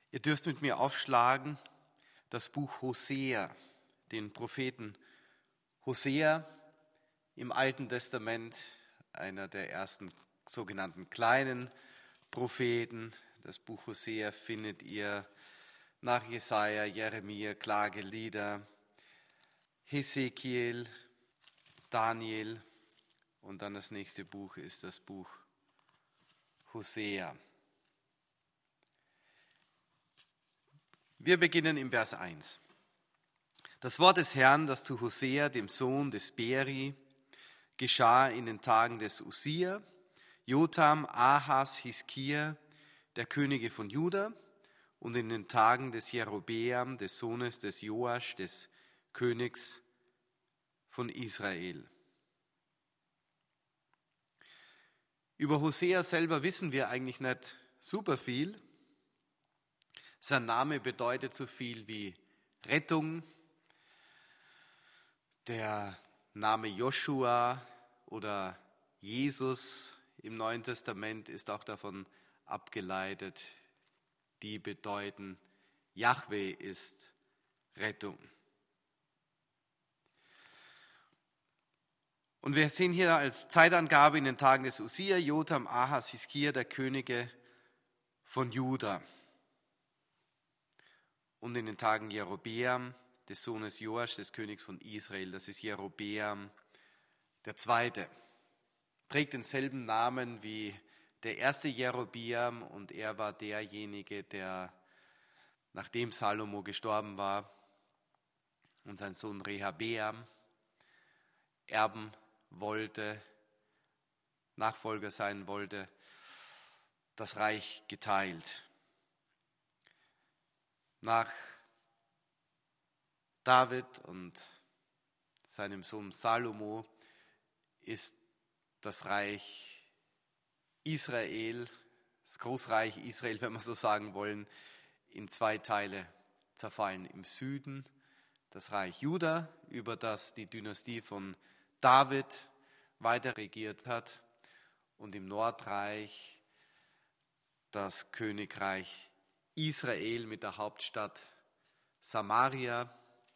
Ihr dürft mit mir aufschlagen das Buch Hosea, den Propheten Hosea im Alten Testament, einer der ersten sogenannten kleinen Propheten. Das Buch Hosea findet ihr nach Jesaja, Jeremia, Klagelieder, Hesekiel, Daniel und dann das nächste Buch ist das Buch Hosea. Wir beginnen im Vers 1. Das Wort des Herrn, das zu Hosea, dem Sohn des Beri, geschah in den Tagen des Usia, Jotham, Ahas, Hiskia, der Könige von Juda, und in den Tagen des Jerobeam, des Sohnes des Joasch, des Königs von Israel. Über Hosea selber wissen wir eigentlich nicht super viel. Sein Name bedeutet so viel wie Rettung. Der Name Joshua oder Jesus im Neuen Testament ist auch davon abgeleitet. Die bedeuten, Jahwe ist Rettung. Und wir sehen hier als Zeitangabe in den Tagen des Usia, Jotham, Ahas, Hiskia, der Könige von Juda. Und in den Tagen Jerobeam, des Sohnes Joasch, des Königs von Israel, das ist Jerobeam der Zweite. Trägt denselben Namen wie der erste Jerobeam und er war derjenige, der, nachdem Salomo gestorben war und sein Sohn Rehabeam erben wollte, Nachfolger sein wollte, das Reich geteilt. Nach David und seinem Sohn Salomo ist das Reich Israel, das Großreich Israel, wenn wir so sagen wollen, in zwei Teile zerfallen. Im Süden das Reich Juda, über das die Dynastie von David weiter regiert hat, und im Nordreich das Königreich Israel mit der Hauptstadt Samaria,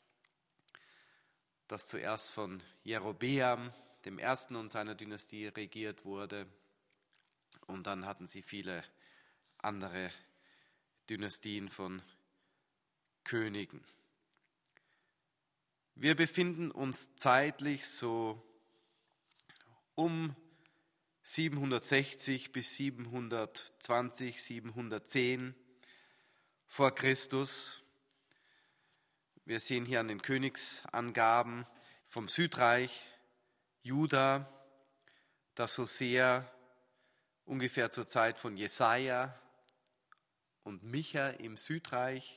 das zuerst von Jerobeam, dem Ersten und seiner Dynastie regiert wurde. Und dann hatten sie viele andere Dynastien von Königen. Wir befinden uns zeitlich so um 760 bis 720, 710 vor Christus. Wir sehen hier an den Königsangaben vom Südreich Juda, dass Hosea ungefähr zur Zeit von Jesaja und Micha im Südreich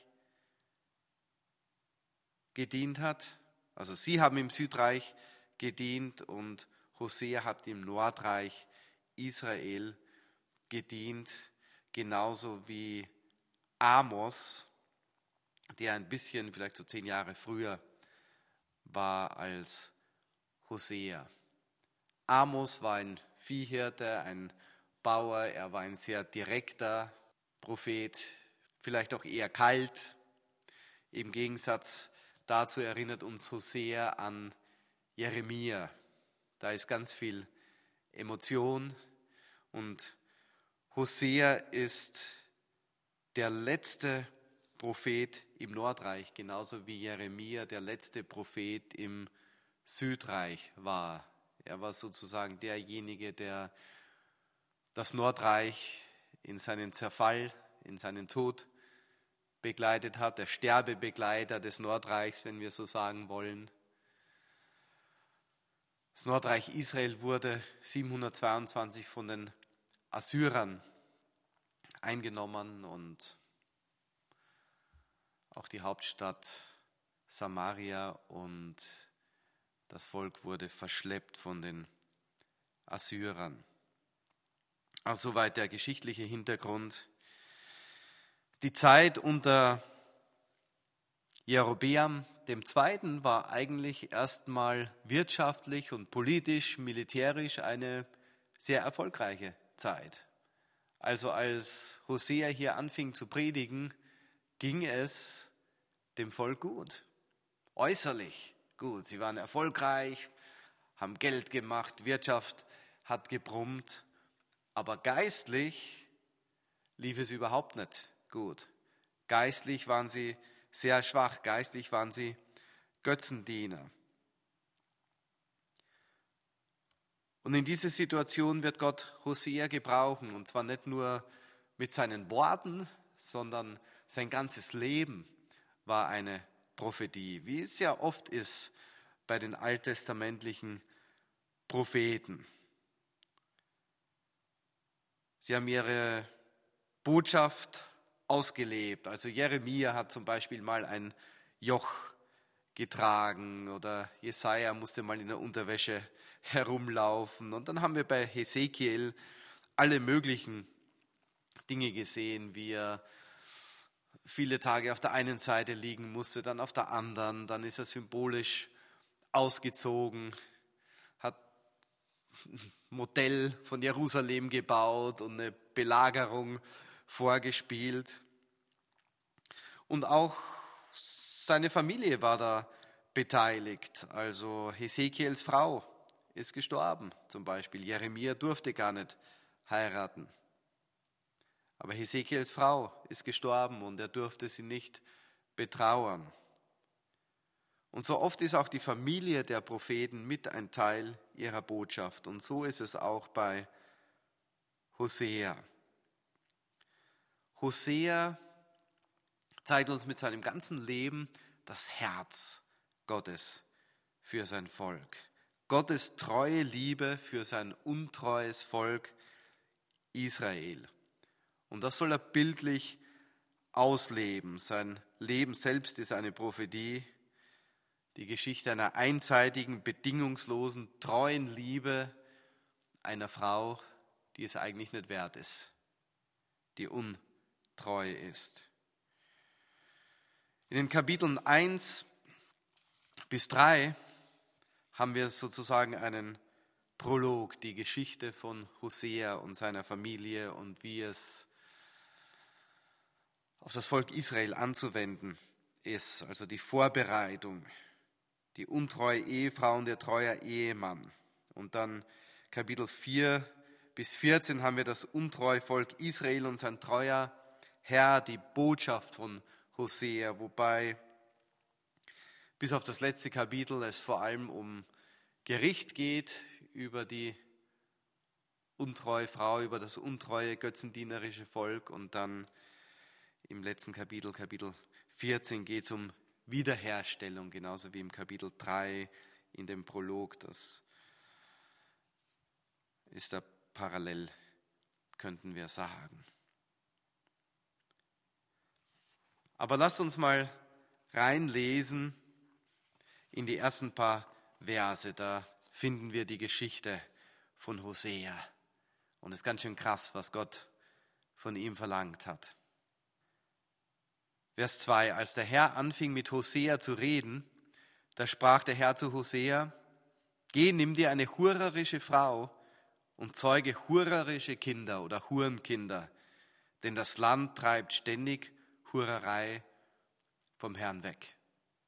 gedient hat. Also sie haben im Südreich gedient und Hosea hat im Nordreich Israel gedient, genauso wie Amos, der ein bisschen, vielleicht so 10 Jahre früher war als Hosea. Amos war ein Viehhirte, ein Bauer, er war ein sehr direkter Prophet, vielleicht auch eher kalt. Im Gegensatz dazu erinnert uns Hosea an Jeremia. Da ist ganz viel Emotion und Hosea ist der letzte Prophet im Nordreich, genauso wie Jeremia der letzte Prophet im Südreich war. Er war sozusagen derjenige, der das Nordreich in seinen Zerfall, in seinen Tod begleitet hat, der Sterbebegleiter des Nordreichs, wenn wir so sagen wollen. Das Nordreich Israel wurde 722 von den Assyrern eingenommen und auch die Hauptstadt Samaria und das Volk wurde verschleppt von den Assyrern. Also soweit der geschichtliche Hintergrund. Die Zeit unter Jerobeam II. War eigentlich erstmal wirtschaftlich und politisch, militärisch eine sehr erfolgreiche Zeit. Also als Hosea hier anfing zu predigen, ging es dem Volk gut. Äußerlich gut. Sie waren erfolgreich, haben Geld gemacht, Wirtschaft hat gebrummt, aber geistlich lief es überhaupt nicht gut. Geistlich waren sie sehr schwach, geistlich waren sie Götzendiener. Und in dieser Situation wird Gott Hosea gebrauchen, und zwar nicht nur mit seinen Worten, sondern sein ganzes Leben war eine Prophetie, wie es ja oft ist bei den alttestamentlichen Propheten. Sie haben ihre Botschaft ausgelebt. Also Jeremia hat zum Beispiel mal ein Joch getragen oder Jesaja musste mal in der Unterwäsche herumlaufen. Und dann haben wir bei Hesekiel alle möglichen Dinge gesehen, wie er viele Tage auf der einen Seite liegen musste, dann auf der anderen. Dann ist er symbolisch ausgezogen, hat ein Modell von Jerusalem gebaut und eine Belagerung vorgespielt. Und auch seine Familie war da beteiligt. Also Hesekiels Frau ist gestorben zum Beispiel. Jeremia durfte gar nicht heiraten. Aber Hesekiels Frau ist gestorben und er durfte sie nicht betrauern. Und so oft ist auch die Familie der Propheten mit ein Teil ihrer Botschaft. Und so ist es auch bei Hosea. Hosea zeigt uns mit seinem ganzen Leben das Herz Gottes für sein Volk. Gottes treue Liebe für sein untreues Volk Israel. Und das soll er bildlich ausleben. Sein Leben selbst ist eine Prophetie, die Geschichte einer einseitigen, bedingungslosen, treuen Liebe einer Frau, die es eigentlich nicht wert ist, die untreu ist. In den Kapiteln 1 bis 3 haben wir sozusagen einen Prolog, die Geschichte von Hosea und seiner Familie und wie es auf das Volk Israel anzuwenden ist, also die Vorbereitung, die untreue Ehefrau und der treue Ehemann. Und dann Kapitel 4 bis 14 haben wir das untreue Volk Israel und sein treuer Herr, die Botschaft von Hosea, wobei bis auf das letzte Kapitel es vor allem um Gericht geht über die untreue Frau, über das untreue götzendienerische Volk, und dann im letzten Kapitel, Kapitel 14, geht es um Wiederherstellung, genauso wie im Kapitel 3 in dem Prolog. Das ist da parallel, könnten wir sagen. Aber lasst uns mal reinlesen in die ersten paar Verse. Da finden wir die Geschichte von Hosea. Und es ist ganz schön krass, was Gott von ihm verlangt hat. Vers 2. Als der Herr anfing mit Hosea zu reden, da sprach der Herr zu Hosea: Geh, nimm dir eine hurerische Frau und zeuge hurerische Kinder oder Hurenkinder, denn das Land treibt ständig Hurerei vom Herrn weg.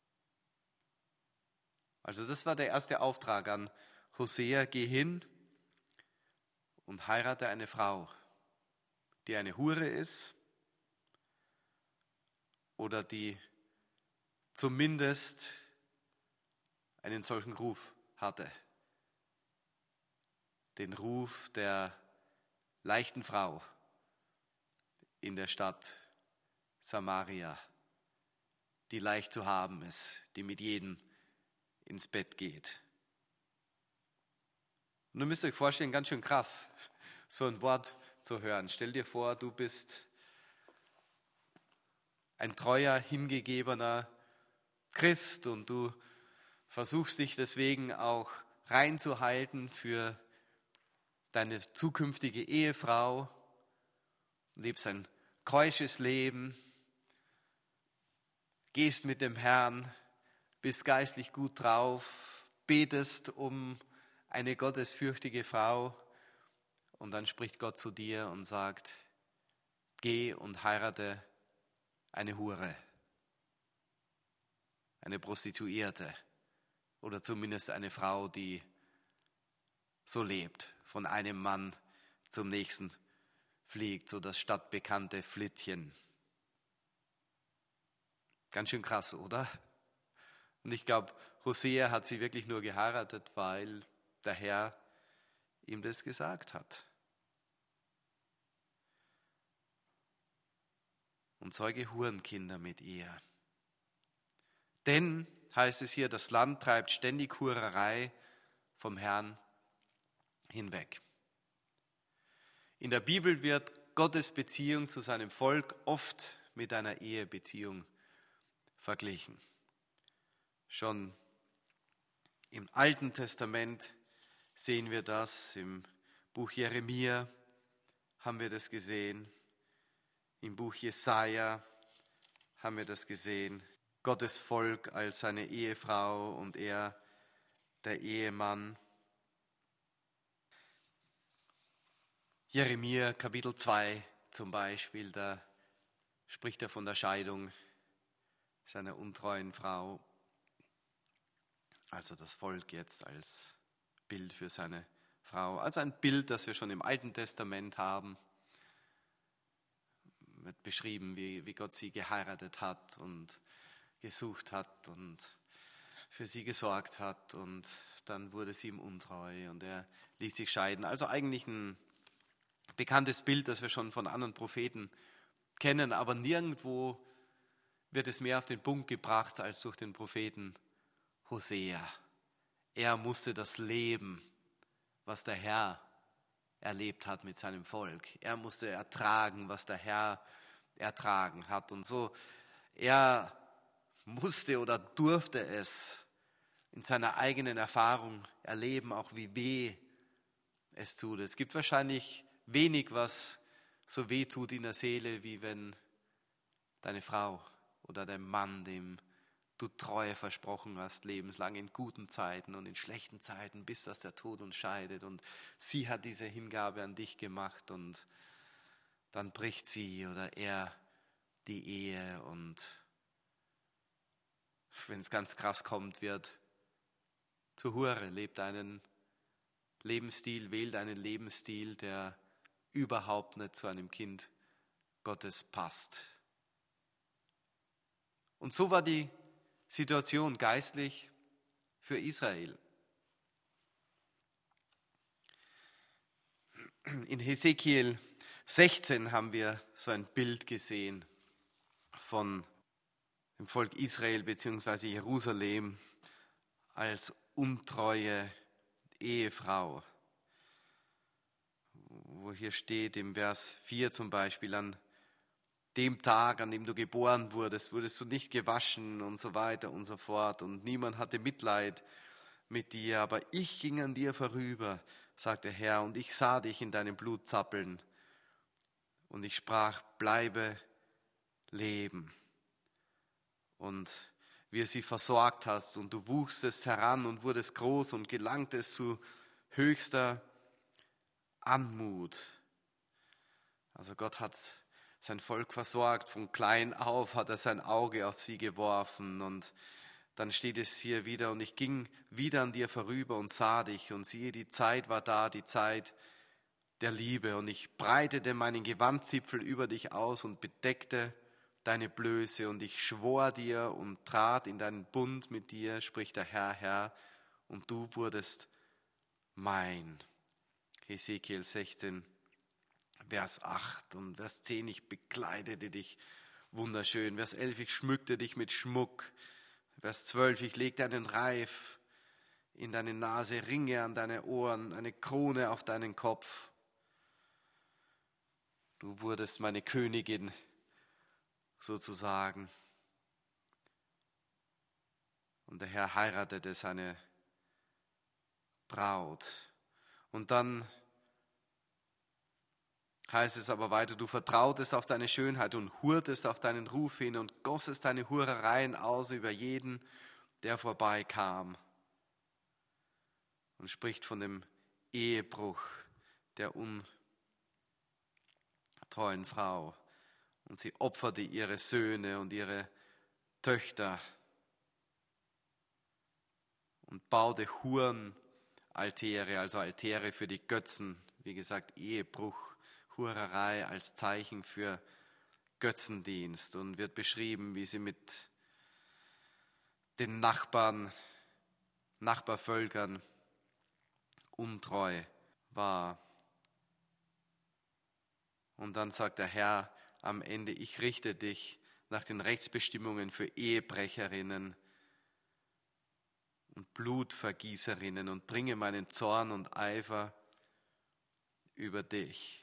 Also das war der erste Auftrag an Hosea: Geh hin und heirate eine Frau, die eine Hure ist oder die zumindest einen solchen Ruf hatte. Den Ruf der leichten Frau in der Stadt Samaria, die leicht zu haben ist, die mit jedem ins Bett geht. Und ihr müsst euch vorstellen, ganz schön krass, so ein Wort zu hören. Stell dir vor, du bist ein treuer, hingegebener Christ und du versuchst dich deswegen auch reinzuhalten für deine zukünftige Ehefrau, lebst ein keusches Leben, gehst mit dem Herrn, bist geistlich gut drauf, betest um eine gottesfürchtige Frau, und dann spricht Gott zu dir und sagt: Geh und heirate eine Hure, eine Prostituierte oder zumindest eine Frau, die so lebt, von einem Mann zum nächsten fliegt, so das stadtbekannte Flittchen. Ganz schön krass, oder? Und ich glaube, Hosea hat sie wirklich nur geheiratet, weil der Herr ihm das gesagt hat. Und zeuge Hurenkinder mit ihr. Denn, heißt es hier, das Land treibt ständig Hurerei vom Herrn hinweg. In der Bibel wird Gottes Beziehung zu seinem Volk oft mit einer Ehebeziehung verglichen. Schon im Alten Testament sehen wir das, im Buch Jeremia haben wir das gesehen, im Buch Jesaja haben wir das gesehen. Gottes Volk als seine Ehefrau und er der Ehemann. Jeremia Kapitel 2 zum Beispiel, da spricht er von der Scheidung seiner untreuen Frau. Also das Volk jetzt als Bild für seine Frau. Also ein Bild, das wir schon im Alten Testament haben. Wird beschrieben, wie Gott sie geheiratet hat und gesucht hat und für sie gesorgt hat. Und dann wurde sie ihm untreu und er ließ sich scheiden. Also eigentlich ein bekanntes Bild, das wir schon von anderen Propheten kennen, aber nirgendwo wird es mehr auf den Punkt gebracht als durch den Propheten Hosea. Er musste das leben, was der Herr erlebt hat mit seinem Volk. Er musste ertragen, was der Herr ertragen hat. Und so, er musste oder durfte es in seiner eigenen Erfahrung erleben, auch wie weh es tut. Es gibt wahrscheinlich wenig, was so weh tut in der Seele, wie wenn deine Frau oder dein Mann, dem du Treue versprochen hast, lebenslang in guten Zeiten und in schlechten Zeiten, bis dass der Tod uns scheidet. Und sie hat diese Hingabe an dich gemacht und dann bricht sie oder er die Ehe und wenn es ganz krass kommt, wird zur Hure, lebt einen Lebensstil, wählt einen Lebensstil, der überhaupt nicht zu einem Kind Gottes passt. Und so war die Situation geistlich für Israel. In Hesekiel 16 haben wir so ein Bild gesehen von dem Volk Israel bzw. Jerusalem als untreue Ehefrau, wo hier steht im Vers 4 zum Beispiel, an dem Tag, an dem du geboren wurdest, wurdest du nicht gewaschen und so weiter und so fort und niemand hatte Mitleid mit dir, aber ich ging an dir vorüber, sagt der Herr, und ich sah dich in deinem Blut zappeln und ich sprach, bleibe leben. Und wie er sie versorgt hast und du wuchstest heran und wurdest groß und gelangtest zu höchster Anmut. Also Gott hat sein Volk versorgt, von klein auf hat er sein Auge auf sie geworfen und dann steht es hier wieder, und ich ging wieder an dir vorüber und sah dich und siehe, die Zeit war da, die Zeit der Liebe und ich breitete meinen Gewandzipfel über dich aus und bedeckte deine Blöße und ich schwor dir und trat in deinen Bund mit dir, spricht der Herr, Herr, und du wurdest mein. Hesekiel 16, Vers 8 und Vers 10, ich bekleidete dich wunderschön. Vers 11, ich schmückte dich mit Schmuck. Vers 12, ich legte einen Reif in deine Nase, Ringe an deine Ohren, eine Krone auf deinen Kopf. Du wurdest meine Königin sozusagen. Und der Herr heiratete seine Braut. Und dann heißt es aber weiter, du vertrautest auf deine Schönheit und hurtest auf deinen Ruf hin und gossest deine Hurereien aus über jeden, der vorbeikam. Und spricht von dem Ehebruch der untreuen Frau. Und sie opferte ihre Söhne und ihre Töchter und baute Hurenaltäre, also Altäre für die Götzen. Wie gesagt, Ehebruch, Hurerei als Zeichen für Götzendienst, und wird beschrieben, wie sie mit den Nachbarvölkern untreu war. Und dann sagt der Herr am Ende: Ich richte dich nach den Rechtsbestimmungen für Ehebrecherinnen und Blutvergießerinnen und bringe meinen Zorn und Eifer über dich.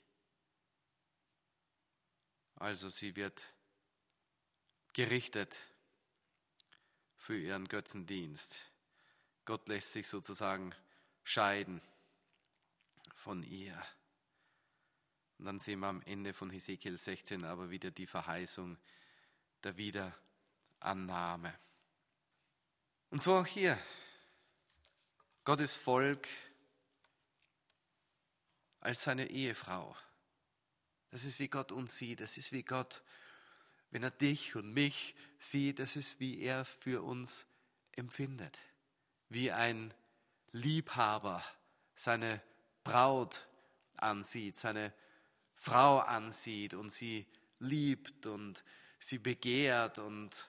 Also sie wird gerichtet für ihren Götzendienst. Gott lässt sich sozusagen scheiden von ihr. Und dann sehen wir am Ende von Hesekiel 16 aber wieder die Verheißung der Wiederannahme. Und so auch hier. Gottes Volk als seine Ehefrau. Das ist, wie Gott uns sieht. Das ist, wie Gott, wenn er dich und mich sieht, das ist, wie er für uns empfindet. Wie ein Liebhaber seine Braut ansieht, seine Frau ansieht und sie liebt und sie begehrt und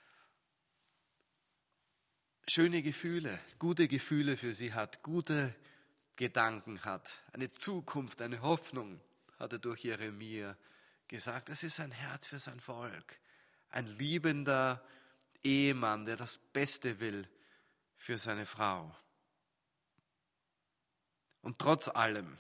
schöne Gefühle, gute Gefühle für sie hat, gute Gedanken hat, eine Zukunft, eine Hoffnung, hat er durch Jeremia gesagt. Es ist ein Herz für sein Volk, ein liebender Ehemann, der das Beste will für seine Frau. Und trotz allem,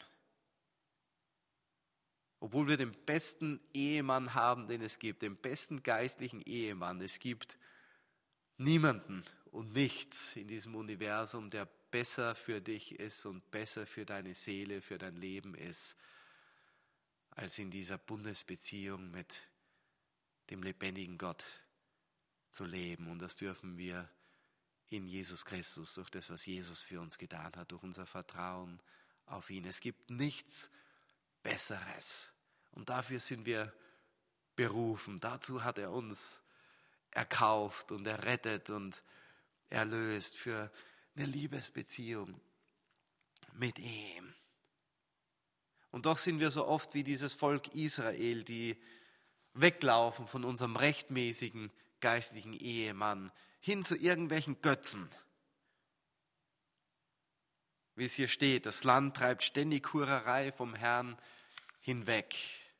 obwohl wir den besten Ehemann haben, den es gibt, den besten geistlichen Ehemann, es gibt niemanden und nichts in diesem Universum, der besser für dich ist und besser für deine Seele, für dein Leben ist, als in dieser Bundesbeziehung mit dem lebendigen Gott zu leben. Und das dürfen wir in Jesus Christus, durch das, was Jesus für uns getan hat, durch unser Vertrauen auf ihn. Es gibt nichts Besseres. Und dafür sind wir berufen. Dazu hat er uns erkauft und errettet und erlöst für eine Liebesbeziehung mit ihm. Und doch sind wir so oft wie dieses Volk Israel, die weglaufen von unserem rechtmäßigen geistlichen Ehemann hin zu irgendwelchen Götzen. Wie es hier steht, das Land treibt ständig Hurerei vom Herrn hinweg.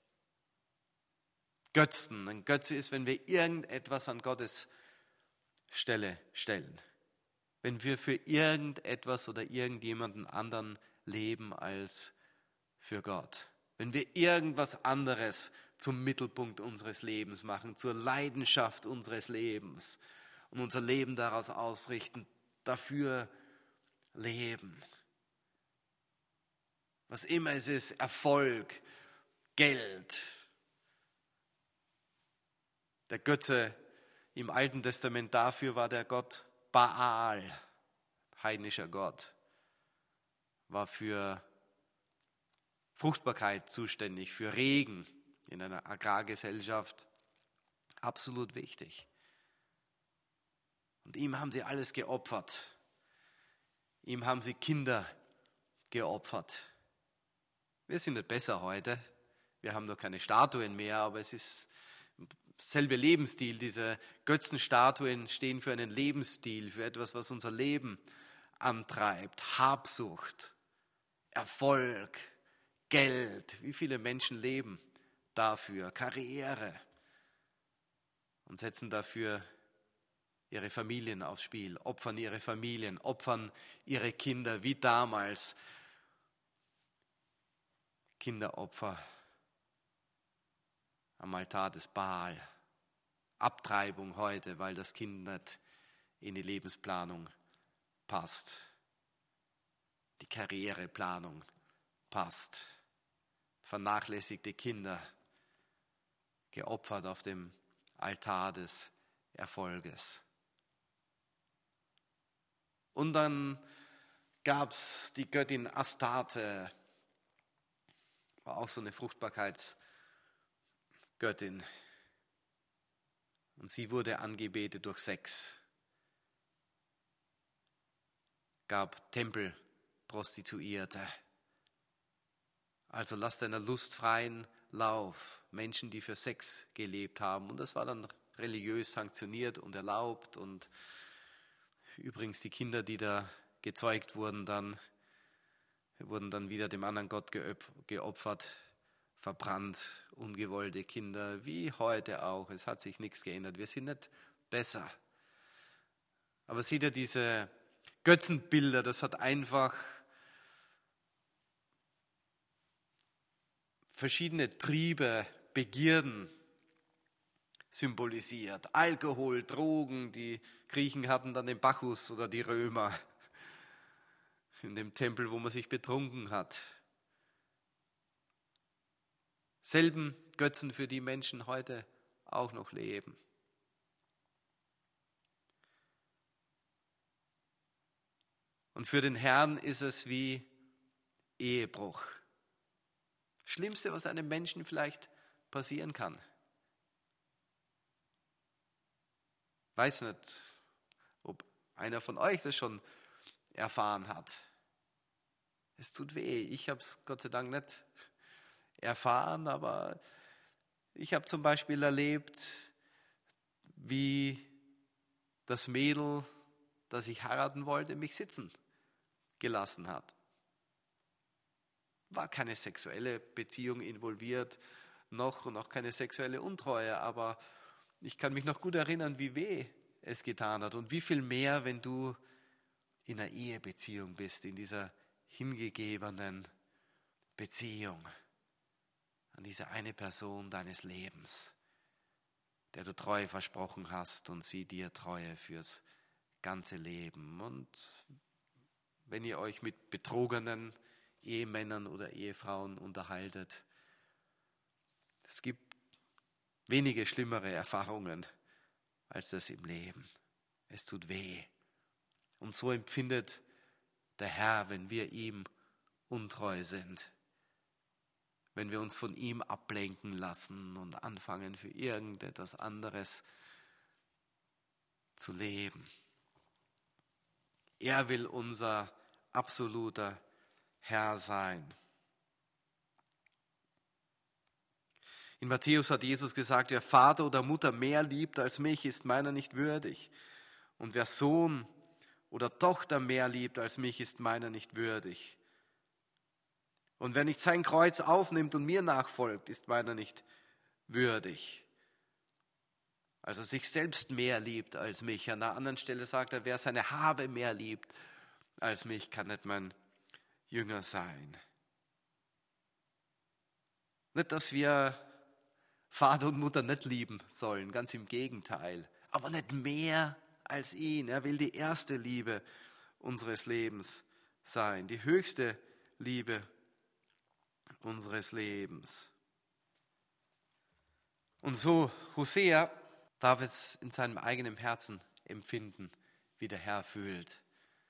Götzen. Ein Götze ist, wenn wir irgendetwas an Gottes Stelle stellen. Wenn wir für irgendetwas oder irgendjemanden anderen leben als für Gott. Wenn wir irgendwas anderes zum Mittelpunkt unseres Lebens machen, zur Leidenschaft unseres Lebens und unser Leben daraus ausrichten, dafür leben. Was immer es ist, Erfolg, Geld. Der Götze im Alten Testament dafür war der Gott Baal, heidnischer Gott, war für Fruchtbarkeit zuständig, für Regen in einer Agrargesellschaft absolut wichtig. Und ihm haben sie alles geopfert. Ihm haben sie Kinder geopfert. Wir sind nicht besser heute. Wir haben noch keine Statuen mehr, aber es ist selbe Lebensstil. Diese Götzenstatuen stehen für einen Lebensstil, für etwas, was unser Leben antreibt. Habsucht, Erfolg, Geld. Wie viele Menschen leben dafür? Karriere. Und setzen dafür ihre Familien aufs Spiel, opfern ihre Familien, opfern ihre Kinder, wie damals Kinderopfer am Altar des Baal. Abtreibung heute, weil das Kind nicht in die Lebensplanung passt. Die Karriereplanung passt. Vernachlässigte Kinder, geopfert auf dem Altar des Erfolges. Und dann gab es die Göttin Astarte, war auch so eine Fruchtbarkeitsgöttin, Göttin. Und sie wurde angebetet durch Sex. Gab Tempelprostituierte. Also lasst einer Lust freien Lauf. Menschen, die für Sex gelebt haben. Und das war dann religiös sanktioniert und erlaubt. Und übrigens die Kinder, die da gezeugt wurden dann wieder dem anderen Gott geopfert, verbrannt, ungewollte Kinder, wie heute auch. Es hat sich nichts geändert. Wir sind nicht besser. Aber seht ihr, diese Götzenbilder, das hat einfach verschiedene Triebe, Begierden symbolisiert. Alkohol, Drogen, die Griechen hatten dann den Bacchus oder die Römer in dem Tempel, wo man sich betrunken hat. Selben Götzen, für die Menschen heute auch noch leben. Und für den Herrn ist es wie Ehebruch. Schlimmste, was einem Menschen vielleicht passieren kann. Weiß nicht, ob einer von euch das schon erfahren hat. Es tut weh. Ich habe es Gott sei Dank nicht erfahren, aber ich habe zum Beispiel erlebt, wie das Mädel, das ich heiraten wollte, mich sitzen gelassen hat. War keine sexuelle Beziehung involviert, noch und auch keine sexuelle Untreue, aber ich kann mich noch gut erinnern, wie weh es getan hat und wie viel mehr, wenn du in einer Ehebeziehung bist, in dieser hingegebenen Beziehung an diese eine Person deines Lebens, der du Treue versprochen hast und sie dir Treue fürs ganze Leben. Und wenn ihr euch mit betrogenen Ehemännern oder Ehefrauen unterhaltet, es gibt wenige schlimmere Erfahrungen als das im Leben. Es tut weh. Und so empfindet der Herr, wenn wir ihm untreu sind. Wenn wir uns von ihm ablenken lassen und anfangen, für irgendetwas anderes zu leben. Er will unser absoluter Herr sein. In Matthäus hat Jesus gesagt, wer Vater oder Mutter mehr liebt als mich, ist meiner nicht würdig. Und wer Sohn oder Tochter mehr liebt als mich, ist meiner nicht würdig. Und wer nicht sein Kreuz aufnimmt und mir nachfolgt, ist meiner nicht würdig. Also sich selbst mehr liebt als mich. An der anderen Stelle sagt er, wer seine Habe mehr liebt als mich, kann nicht mein Jünger sein. Nicht, dass wir Vater und Mutter nicht lieben sollen, ganz im Gegenteil. Aber nicht mehr als ihn. Er will die erste Liebe unseres Lebens sein, die höchste Liebe unseres Lebens. Und so Hosea darf es in seinem eigenen Herzen empfinden, wie der Herr fühlt.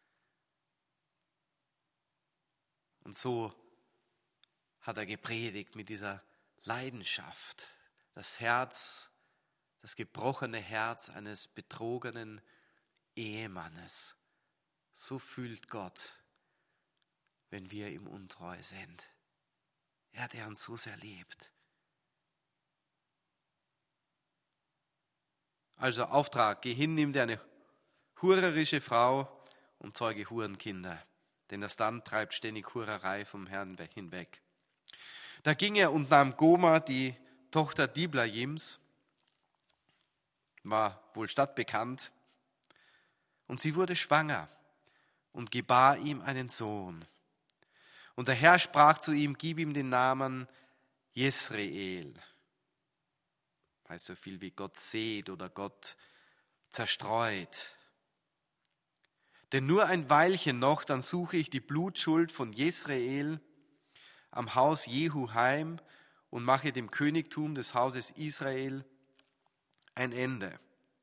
Und so hat er gepredigt mit dieser Leidenschaft. Das Herz, das gebrochene Herz eines betrogenen Ehemannes. So fühlt Gott, wenn wir ihm untreu sind. Er, der uns so sehr liebt. Also Auftrag, geh hin, nimm dir eine hurerische Frau und zeuge Hurenkinder. Denn das Land treibt ständig Hurerei vom Herrn hinweg. Da ging er und nahm Goma, die Tochter Diblajims, war wohl stadtbekannt, und sie wurde schwanger und gebar ihm einen Sohn. Und der Herr sprach zu ihm, gib ihm den Namen Jesreel. Heißt so viel wie Gott seht oder Gott zerstreut. Denn nur ein Weilchen noch, dann suche ich die Blutschuld von Jesreel am Haus Jehu heim und mache dem Königtum des Hauses Israel ein Ende.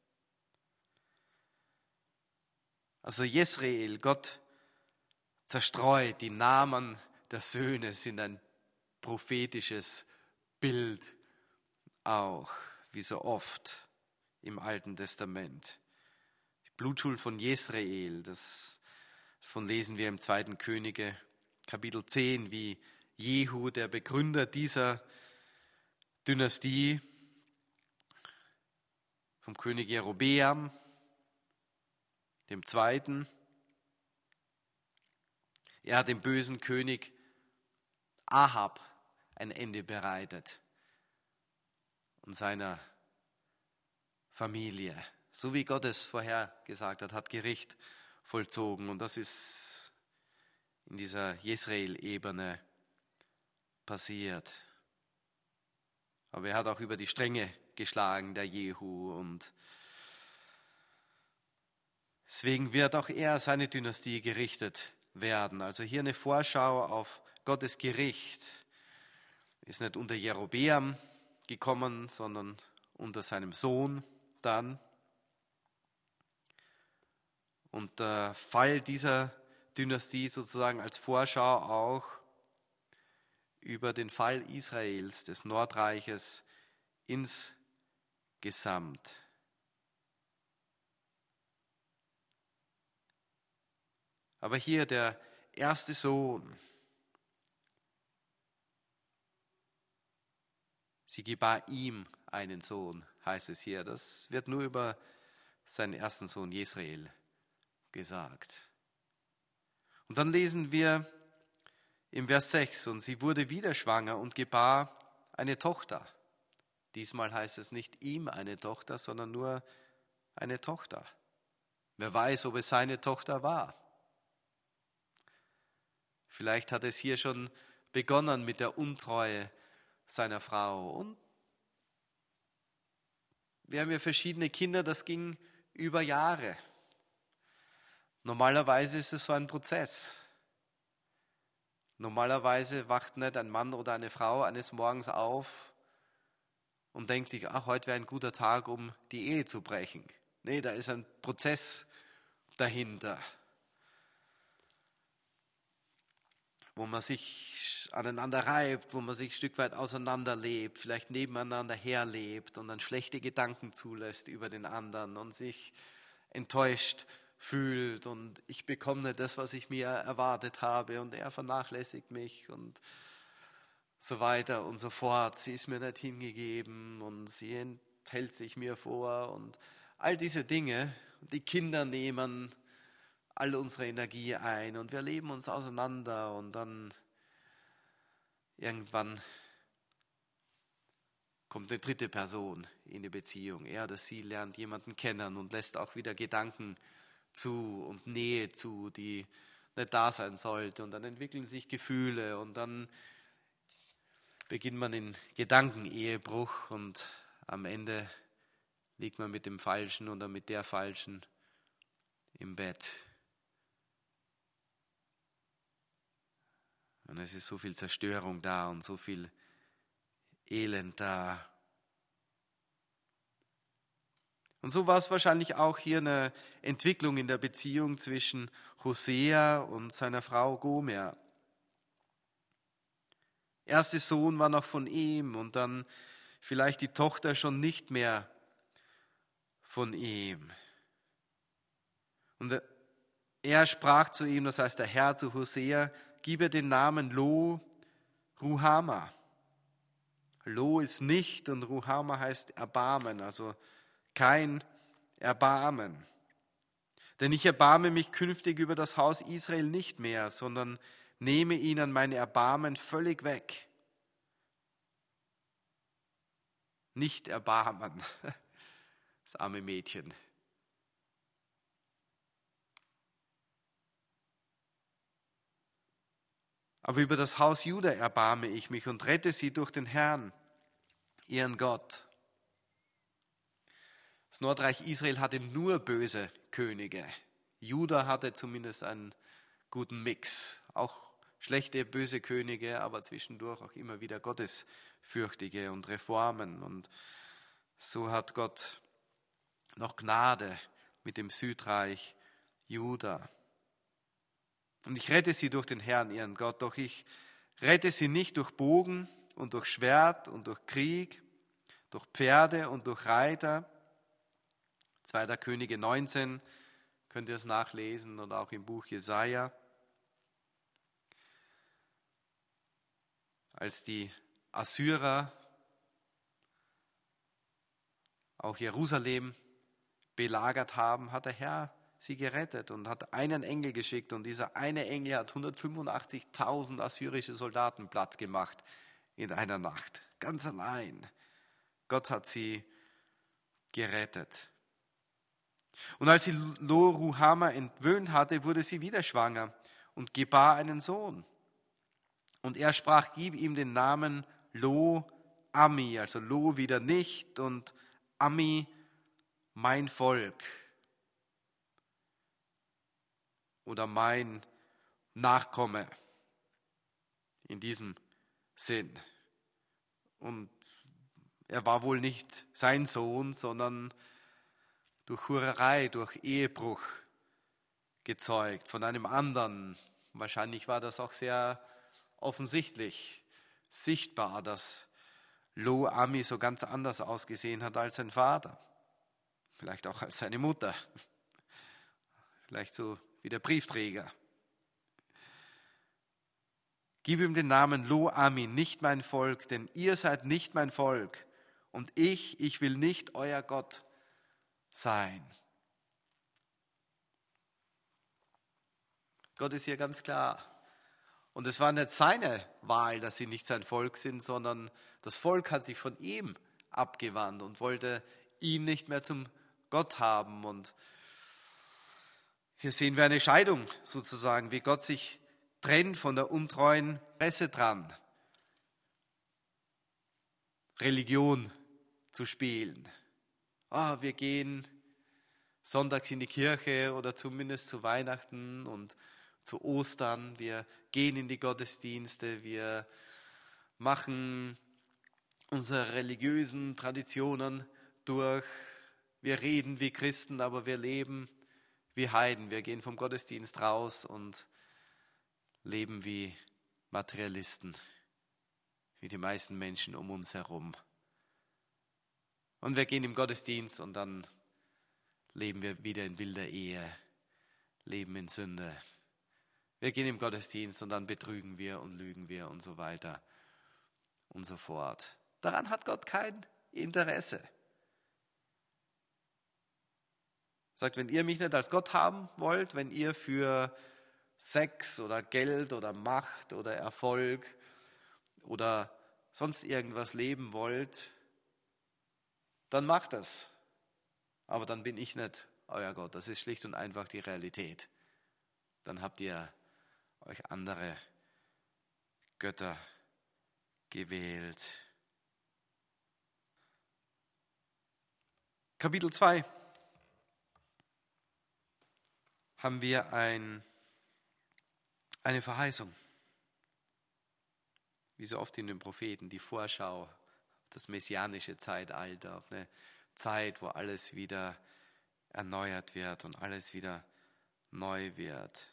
Also Jesreel, Gott zerstreut, die Namen der Söhne sind ein prophetisches Bild auch, wie so oft im Alten Testament. Die Blutschuld von Jesrael, davon lesen wir im 2. Könige, Kapitel 10, wie Jehu, der Begründer dieser Dynastie, vom König Jerobeam, dem Zweiten. Er hat dem bösen König Ahab ein Ende bereitet und seiner Familie. So wie Gott es vorhergesagt hat Gericht vollzogen. Und das ist in dieser Jesrael-Ebene passiert. Aber er hat auch über die Stränge geschlagen, der Jehu. Und deswegen wird auch er, seine Dynastie, gerichtet werden. Also hier eine Vorschau auf Gottes Gericht. Ist nicht unter Jerobeam gekommen, sondern unter seinem Sohn dann. Und der Fall dieser Dynastie sozusagen als Vorschau auch über den Fall Israels, des Nordreiches insgesamt. Aber hier der erste Sohn. Sie gebar ihm einen Sohn, heißt es hier. Das wird nur über seinen ersten Sohn Jesrael gesagt. Und dann lesen wir im Vers 6, und sie wurde wieder schwanger und gebar eine Tochter. Diesmal heißt es nicht ihm eine Tochter, sondern nur eine Tochter. Wer weiß, ob es seine Tochter war. Vielleicht hat es hier schon begonnen mit der Untreue seiner Frau. Und wir haben ja verschiedene Kinder, das ging über Jahre. Normalerweise ist es so ein Prozess. Normalerweise wacht nicht ein Mann oder eine Frau eines Morgens auf und denkt sich, ach, heute wäre ein guter Tag, um die Ehe zu brechen. Nee, da ist ein Prozess dahinter, wo man sich aneinander reibt, wo man sich ein Stück weit auseinanderlebt, vielleicht nebeneinander herlebt und dann schlechte Gedanken zulässt über den anderen und sich enttäuscht fühlt und ich bekomme nicht das, was ich mir erwartet habe und er vernachlässigt mich und so weiter und so fort. Sie ist mir nicht hingegeben und sie enthält sich mir vor und all diese Dinge. Die Kinder nehmen all unsere Energie ein und wir leben uns auseinander und dann irgendwann kommt eine dritte Person in die Beziehung. Er oder sie lernt jemanden kennen und lässt auch wieder Gedanken zu und Nähe zu, die nicht da sein sollte. Und dann entwickeln sich Gefühle und dann beginnt man in Gedankenehebruch und am Ende liegt man mit dem Falschen oder mit der Falschen im Bett. Und es ist so viel Zerstörung da und so viel Elend da. Und so war es wahrscheinlich auch hier eine Entwicklung in der Beziehung zwischen Hosea und seiner Frau Gomer. Erster Sohn war noch von ihm und dann vielleicht die Tochter schon nicht mehr von ihm. Und er sprach zu ihm, das heißt der Herr zu Hosea, gib ihr den Namen Lo Ruhama. Lo ist nicht und Ruhama heißt Erbarmen, also kein Erbarmen. Denn ich erbarme mich künftig über das Haus Israel nicht mehr, sondern nehme ihnen mein Erbarmen völlig weg. Nicht erbarmen, das arme Mädchen. Aber über das Haus Juda erbarme ich mich und rette sie durch den Herrn, ihren Gott. Das Nordreich Israel hatte nur böse Könige. Juda hatte zumindest einen guten Mix. Auch schlechte, böse Könige, aber zwischendurch auch immer wieder gottesfürchtige und Reformen. Und so hat Gott noch Gnade mit dem Südreich Juda. Und ich rette sie durch den Herrn, ihren Gott, doch ich rette sie nicht durch Bogen und durch Schwert und durch Krieg, durch Pferde und durch Reiter. 2. Könige 19 könnt ihr es nachlesen oder auch im Buch Jesaja. Als die Assyrer auch Jerusalem belagert haben, hat der Herr sie gerettet und hat einen Engel geschickt. Und dieser eine Engel hat 185.000 assyrische Soldaten platt gemacht in einer Nacht. Ganz allein. Gott hat sie gerettet. Und als sie Lo-Ruhama entwöhnt hatte, wurde sie wieder schwanger und gebar einen Sohn. Und er sprach, gib ihm den Namen Lo-Ami, also Lo wieder nicht und Ami, mein Volk oder mein Nachkomme in diesem Sinn. Und er war wohl nicht sein Sohn, sondern durch Hurerei, durch Ehebruch gezeugt von einem anderen. Wahrscheinlich war das auch sehr offensichtlich, sichtbar, dass Lo-Ami so ganz anders ausgesehen hat als sein Vater. Vielleicht auch als seine Mutter. Vielleicht so wie der Briefträger. Gib ihm den Namen Lo-Ami, nicht mein Volk, denn ihr seid nicht mein Volk. Und ich will nicht euer Gott sein. Gott ist hier ganz klar. Und es war nicht seine Wahl, dass sie nicht sein Volk sind, sondern das Volk hat sich von ihm abgewandt und wollte ihn nicht mehr zum Gott haben. Und hier sehen wir eine Scheidung sozusagen, wie Gott sich trennt von der untreuen Presse dran, Religion zu spielen. Wir gehen sonntags in die Kirche oder zumindest zu Weihnachten und zu Ostern. Wir gehen in die Gottesdienste, wir machen unsere religiösen Traditionen durch. Wir reden wie Christen, aber wir leben wie Heiden. Wir gehen vom Gottesdienst raus und leben wie Materialisten, wie die meisten Menschen um uns herum. Und wir gehen im Gottesdienst und dann leben wir wieder in wilder Ehe, leben in Sünde. Wir gehen im Gottesdienst und dann betrügen wir und lügen wir und so weiter und so fort. Daran hat Gott kein Interesse. Er sagt, wenn ihr mich nicht als Gott haben wollt, wenn ihr für Sex oder Geld oder Macht oder Erfolg oder sonst irgendwas leben wollt, dann macht das. Aber dann bin ich nicht euer Gott. Das ist schlicht und einfach die Realität. Dann habt ihr euch andere Götter gewählt. Kapitel 2 haben wir eine Verheißung. Wie so oft in den Propheten, die Vorschau auf das messianische Zeitalter, auf eine Zeit, wo alles wieder erneuert wird und alles wieder neu wird.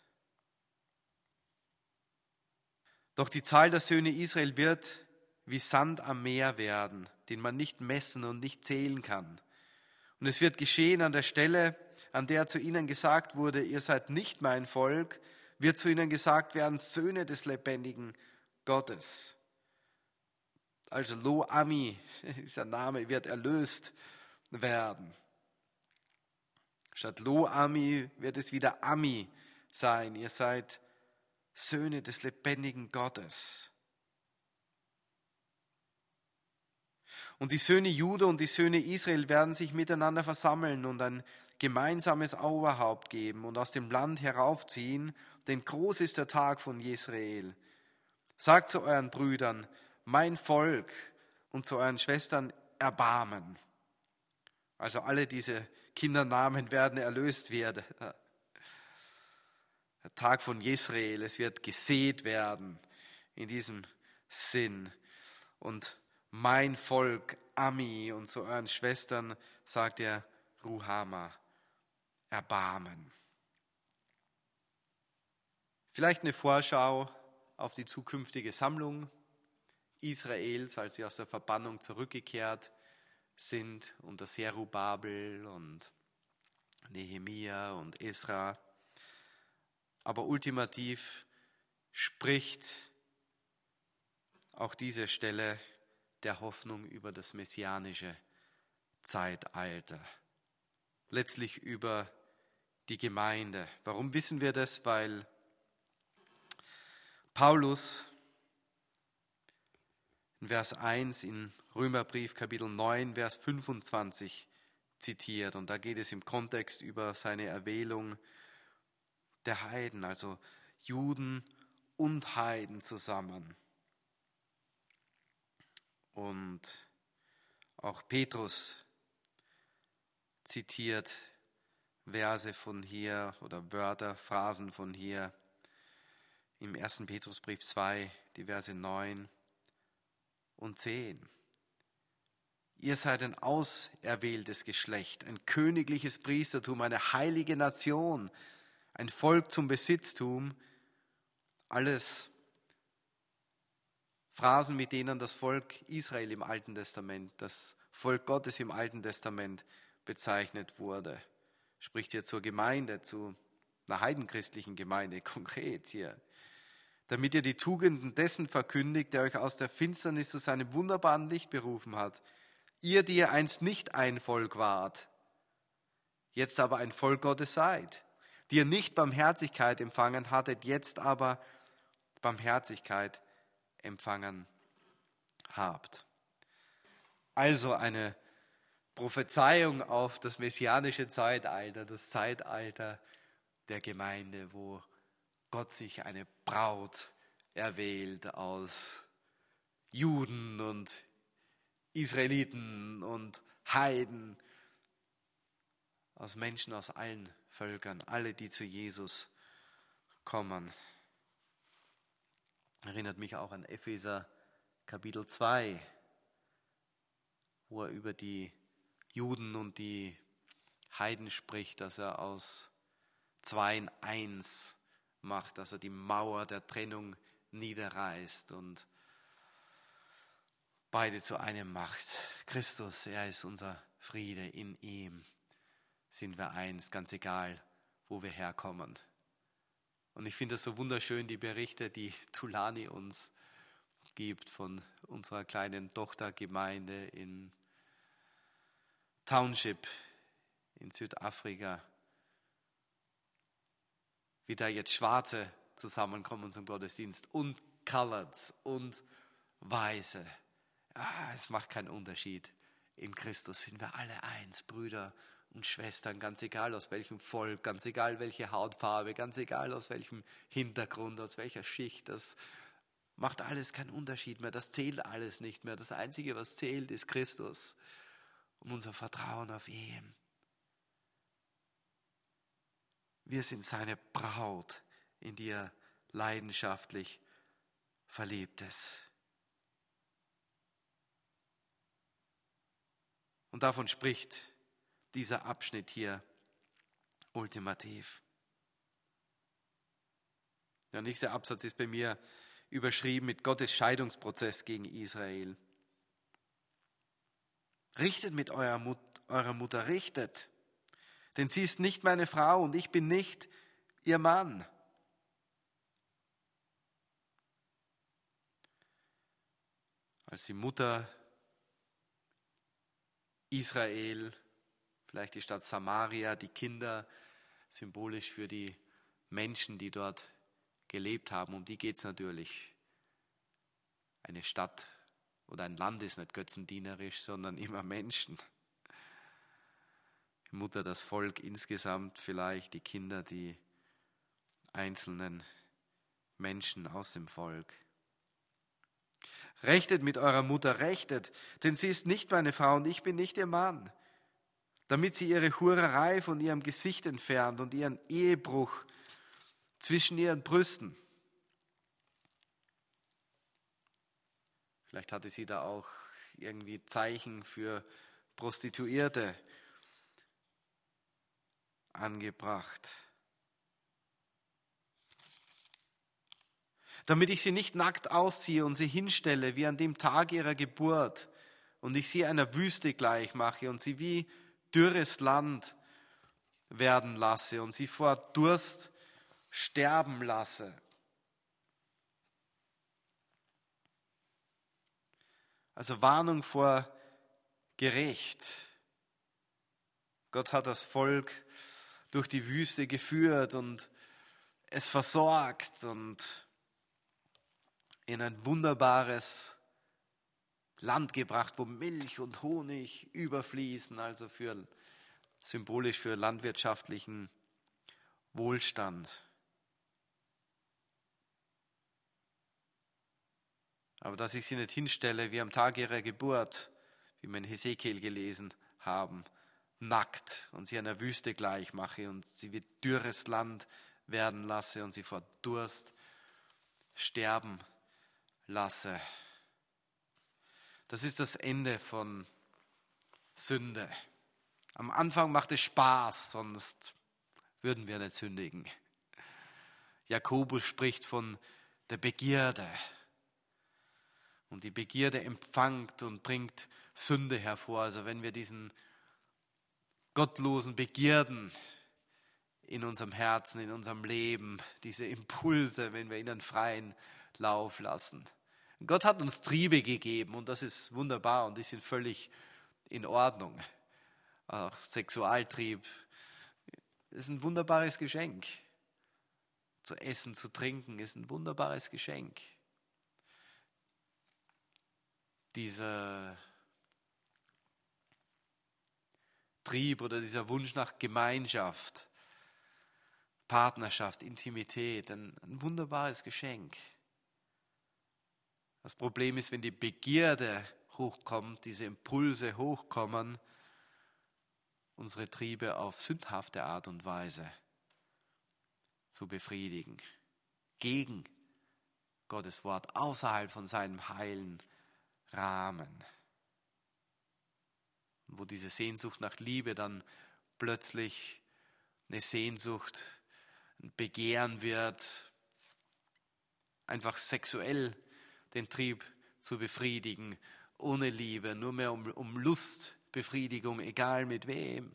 Doch die Zahl der Söhne Israel wird wie Sand am Meer werden, den man nicht messen und nicht zählen kann. Und es wird geschehen an der Stelle, an der zu ihnen gesagt wurde, ihr seid nicht mein Volk, wird zu ihnen gesagt werden, Söhne des lebendigen Gottes. Also Lo-Ami, dieser Name, wird erlöst werden. Statt Lo-Ami wird es wieder Ami sein. Ihr seid Söhne des lebendigen Gottes. Und die Söhne Juda und die Söhne Israel werden sich miteinander versammeln und ein gemeinsames Oberhaupt geben und aus dem Land heraufziehen, denn groß ist der Tag von Jesrael. Sagt zu euren Brüdern, mein Volk, und zu euren Schwestern, Erbarmen. Also alle diese Kindernamen werden erlöst werden. Der Tag von Jesrael, es wird gesät werden in diesem Sinn. Und mein Volk, Ami, und zu euren Schwestern sagt er, Ruhama, Erbarmen. Vielleicht eine Vorschau auf die zukünftige Sammlung Israels, als sie aus der Verbannung zurückgekehrt sind unter Zerubabel und Nehemia und Esra. Aber ultimativ spricht auch diese Stelle der Hoffnung über das messianische Zeitalter. Letztlich über die Gemeinde. Warum wissen wir das? Weil Paulus in Vers 1 in Römerbrief Kapitel 9, Vers 25 zitiert. Und da geht es im Kontext über seine Erwählung der Heiden, also Juden und Heiden zusammen. Und auch Petrus zitiert Verse von hier oder Wörter, Phrasen von hier im 1. Petrusbrief 2, die Verse 9 und 10. Ihr seid ein auserwähltes Geschlecht, ein königliches Priestertum, eine heilige Nation, ein Volk zum Besitztum. Alles Phrasen, mit denen das Volk Israel im Alten Testament, das Volk Gottes im Alten Testament bezeichnet wurde. Spricht hier zur Gemeinde, zu einer heidenchristlichen Gemeinde konkret hier. Damit ihr die Tugenden dessen verkündigt, der euch aus der Finsternis zu seinem wunderbaren Licht berufen hat. Ihr, die ihr einst nicht ein Volk wart, jetzt aber ein Volk Gottes seid. Die ihr nicht Barmherzigkeit empfangen hattet, jetzt aber Barmherzigkeit empfangen habt. Also eine Prophezeiung auf das messianische Zeitalter, das Zeitalter der Gemeinde, wo Gott sich eine Braut erwählt aus Juden und Israeliten und Heiden, aus Menschen aus allen Völkern, alle, die zu Jesus kommen. Erinnert mich auch an Epheser Kapitel 2, wo er über die Juden und die Heiden spricht, dass er aus Zweien eins macht, dass er die Mauer der Trennung niederreißt und beide zu einem macht. Christus, er ist unser Friede, in ihm sind wir eins, ganz egal, wo wir herkommen. Und ich finde es so wunderschön, die Berichte, die Tulani uns gibt von unserer kleinen Tochtergemeinde in Township in Südafrika. Wie da jetzt Schwarze zusammenkommen zum Gottesdienst und Coloreds und Weiße. Es macht keinen Unterschied. In Christus sind wir alle eins, Brüder und Schwestern, ganz egal aus welchem Volk, ganz egal welche Hautfarbe, ganz egal aus welchem Hintergrund, aus welcher Schicht. Das macht alles keinen Unterschied mehr, das zählt alles nicht mehr. Das Einzige, was zählt, ist Christus und unser Vertrauen auf ihn. Wir sind seine Braut, in die er leidenschaftlich verliebt ist. Und davon spricht dieser Abschnitt hier ultimativ. Der nächste Absatz ist bei mir überschrieben mit Gottes Scheidungsprozess gegen Israel. Richtet mit eurer Mutter, richtet, denn sie ist nicht meine Frau und ich bin nicht ihr Mann. Als die Mutter Israel, vielleicht die Stadt Samaria, die Kinder, symbolisch für die Menschen, die dort gelebt haben, um die geht es natürlich. Eine Stadt oder ein Land ist nicht götzendienerisch, sondern immer Menschen. Die Mutter, das Volk insgesamt, vielleicht die Kinder, die einzelnen Menschen aus dem Volk. Rechtet mit eurer Mutter, rechtet, denn sie ist nicht meine Frau und ich bin nicht ihr Mann, damit sie ihre Hurerei von ihrem Gesicht entfernt und ihren Ehebruch zwischen ihren Brüsten. Vielleicht hatte sie da auch irgendwie Zeichen für Prostituierte angebracht. Damit ich sie nicht nackt ausziehe und sie hinstelle, wie an dem Tag ihrer Geburt, und ich sie einer Wüste gleich mache und sie wie dürres Land werden lasse und sie vor Durst sterben lasse. Also Warnung vor Gericht. Gott hat das Volk durch die Wüste geführt und es versorgt und in ein wunderbares Land gebracht, wo Milch und Honig überfließen, also symbolisch für landwirtschaftlichen Wohlstand. Aber dass ich sie nicht hinstelle wie am Tag ihrer Geburt, wie wir in Hesekiel gelesen haben, nackt und sie einer Wüste gleich mache und sie wie dürres Land werden lasse und sie vor Durst sterben lasse. Das ist das Ende von Sünde. Am Anfang macht es Spaß, sonst würden wir nicht sündigen. Jakobus spricht von der Begierde. Und die Begierde empfängt und bringt Sünde hervor. Also wenn wir diesen gottlosen Begierden in unserem Herzen, in unserem Leben, diese Impulse, wenn wir ihnen freien Lauf lassen. Gott hat uns Triebe gegeben und das ist wunderbar und die sind völlig in Ordnung. Auch Sexualtrieb ist ein wunderbares Geschenk. Zu essen, zu trinken ist ein wunderbares Geschenk. Dieser Trieb oder dieser Wunsch nach Gemeinschaft, Partnerschaft, Intimität, ein wunderbares Geschenk. Das Problem ist, wenn die Begierde hochkommt, diese Impulse hochkommen, unsere Triebe auf sündhafte Art und Weise zu befriedigen, gegen Gottes Wort, außerhalb von seinem heilen Rahmen. Wo diese Sehnsucht nach Liebe dann plötzlich eine Sehnsucht, ein Begehren wird, einfach sexuell den Trieb zu befriedigen, ohne Liebe, nur mehr um Lustbefriedigung, egal mit wem.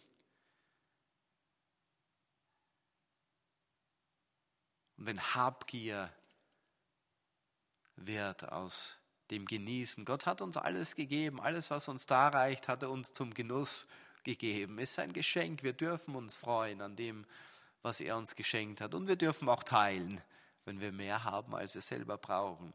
Und wenn Habgier wird aus dem Genießen. Gott hat uns alles gegeben, alles, was uns da reicht, hat er uns zum Genuss gegeben. Es ist ein Geschenk, wir dürfen uns freuen an dem, was er uns geschenkt hat. Und wir dürfen auch teilen, wenn wir mehr haben, als wir selber brauchen.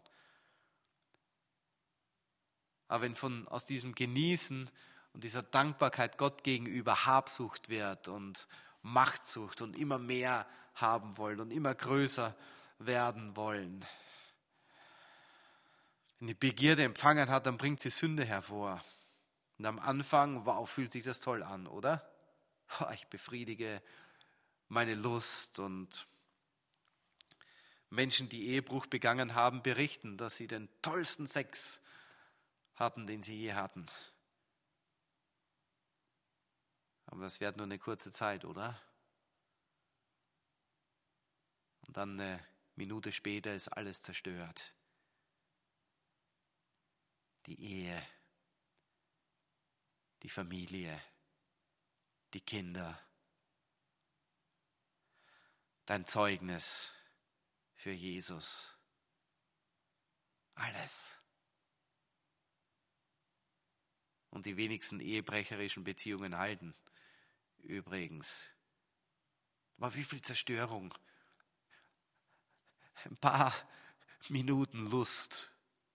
Aber wenn aus diesem Genießen und dieser Dankbarkeit Gott gegenüber Habsucht wird und Machtsucht und immer mehr haben wollen und immer größer werden wollen, wenn die Begierde empfangen hat, dann bringt sie Sünde hervor. Und am Anfang, wow, fühlt sich das toll an, oder? Ich befriedige meine Lust und Menschen, die Ehebruch begangen haben, berichten, dass sie den tollsten Sex hatten, den sie je hatten. Aber das währt nur eine kurze Zeit, oder? Und dann eine Minute später ist alles zerstört. Die Ehe, die Familie, die Kinder, dein Zeugnis für Jesus. Alles. Und die wenigsten ehebrecherischen Beziehungen halten. Übrigens. Aber wie viel Zerstörung. Ein paar Minuten Lust.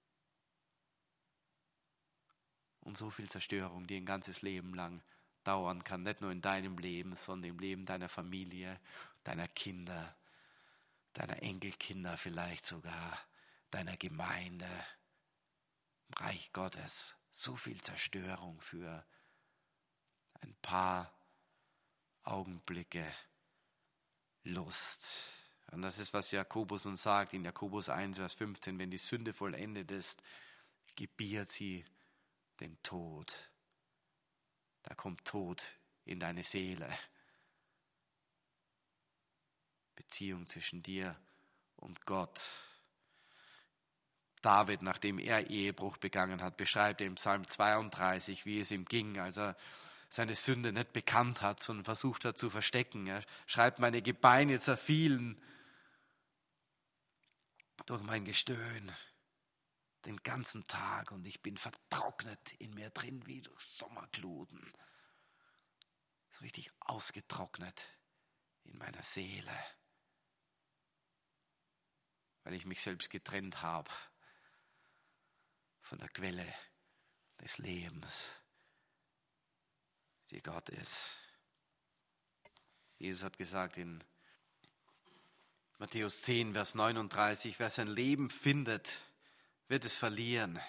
Und so viel Zerstörung, die ein ganzes Leben lang dauern kann. Nicht nur in deinem Leben, sondern im Leben deiner Familie, deiner Kinder, deiner Enkelkinder vielleicht sogar, deiner Gemeinde, im Reich Gottes. So viel Zerstörung für ein paar Augenblicke Lust. Und das ist, was Jakobus uns sagt in Jakobus 1, Vers 15. Wenn die Sünde vollendet ist, gebiert sie den Tod. Da kommt Tod in deine Seele. Beziehung zwischen dir und Gott. David, nachdem er Ehebruch begangen hat, beschreibt er im Psalm 32, wie es ihm ging, als er seine Sünde nicht bekannt hat, sondern versucht hat zu verstecken. Er schreibt, meine Gebeine zerfielen durch mein Gestöhn den ganzen Tag und ich bin vertrocknet in mir drin wie durch Sommergluten. So richtig ausgetrocknet in meiner Seele, weil ich mich selbst getrennt habe von der Quelle des Lebens, die Gott ist. Jesus hat gesagt in Matthäus 10, Vers 39, wer sein Leben findet, wird es verlieren.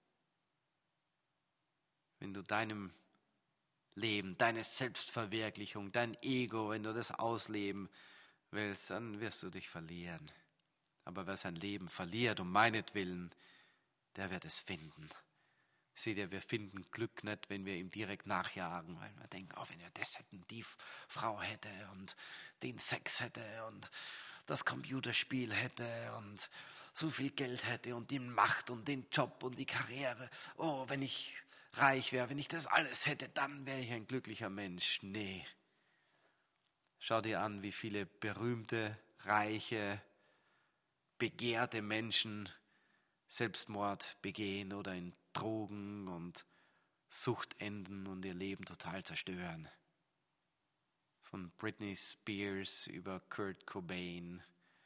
Wenn du deinem Leben, deine Selbstverwirklichung, dein Ego, wenn du das ausleben willst, dann wirst du dich verlieren. Aber wer sein Leben verliert um meinetwillen, der wird es finden. Seht ihr, wir finden Glück nicht, wenn wir ihm direkt nachjagen, weil wir denken, wenn wir das hätten, die Frau hätte und den Sex hätte und das Computerspiel hätte und so viel Geld hätte und die Macht und den Job und die Karriere. Oh, wenn ich reich wäre, wenn ich das alles hätte, dann wäre ich ein glücklicher Mensch. Nee. Schau dir an, wie viele berühmte, reiche, begehrte Menschen Selbstmord begehen oder in Drogen und Sucht enden und ihr Leben total zerstören. Von Britney Spears über Kurt Cobain,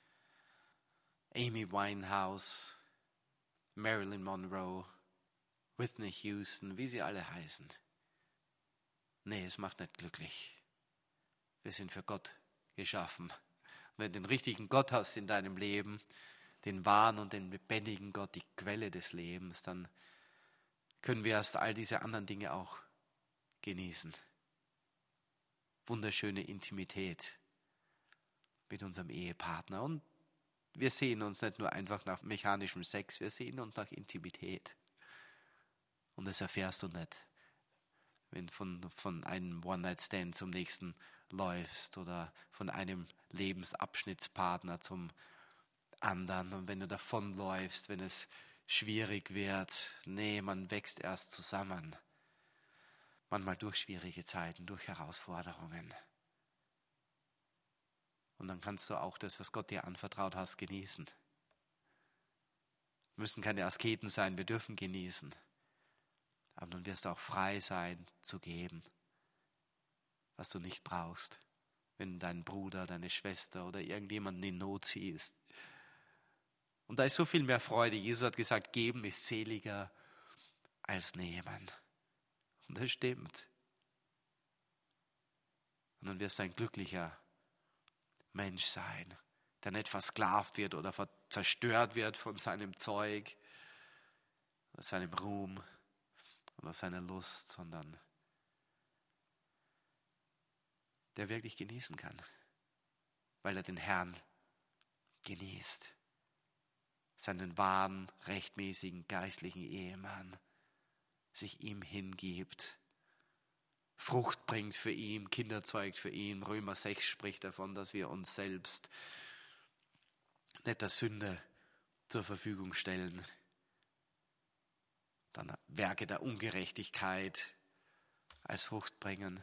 Amy Winehouse, Marilyn Monroe, Whitney Houston, wie sie alle heißen. Nee, es macht nicht glücklich. Wir sind für Gott geschaffen. Wenn du den richtigen Gott hast in deinem Leben, den wahren und den lebendigen Gott, die Quelle des Lebens, dann können wir erst all diese anderen Dinge auch genießen. Wunderschöne Intimität mit unserem Ehepartner. Und wir sehen uns nicht nur einfach nach mechanischem Sex, wir sehen uns nach Intimität. Und das erfährst du nicht, wenn von einem One-Night-Stand zum nächsten läufst oder von einem Lebensabschnittspartner zum anderen. Und wenn du davonläufst, wenn es schwierig wird, nee, man wächst erst zusammen. Manchmal durch schwierige Zeiten, durch Herausforderungen. Und dann kannst du auch das, was Gott dir anvertraut hast, genießen. Wir müssen keine Asketen sein, wir dürfen genießen. Aber dann wirst du auch frei sein zu geben, was du nicht brauchst, wenn du deinen Bruder, deine Schwester oder irgendjemanden in Not siehst. Und da ist so viel mehr Freude. Jesus hat gesagt, geben ist seliger als nehmen. Und das stimmt. Und dann wirst du ein glücklicher Mensch sein, der nicht versklavt wird oder zerstört wird von seinem Zeug, oder seinem Ruhm oder seiner Lust, sondern der wirklich genießen kann, weil er den Herrn genießt. Seinen wahren, rechtmäßigen, geistlichen Ehemann sich ihm hingibt, Frucht bringt für ihn, Kinder zeugt für ihn. Römer 6 spricht davon, dass wir uns selbst nicht der Sünde zur Verfügung stellen, dann Werke der Ungerechtigkeit als Frucht bringen,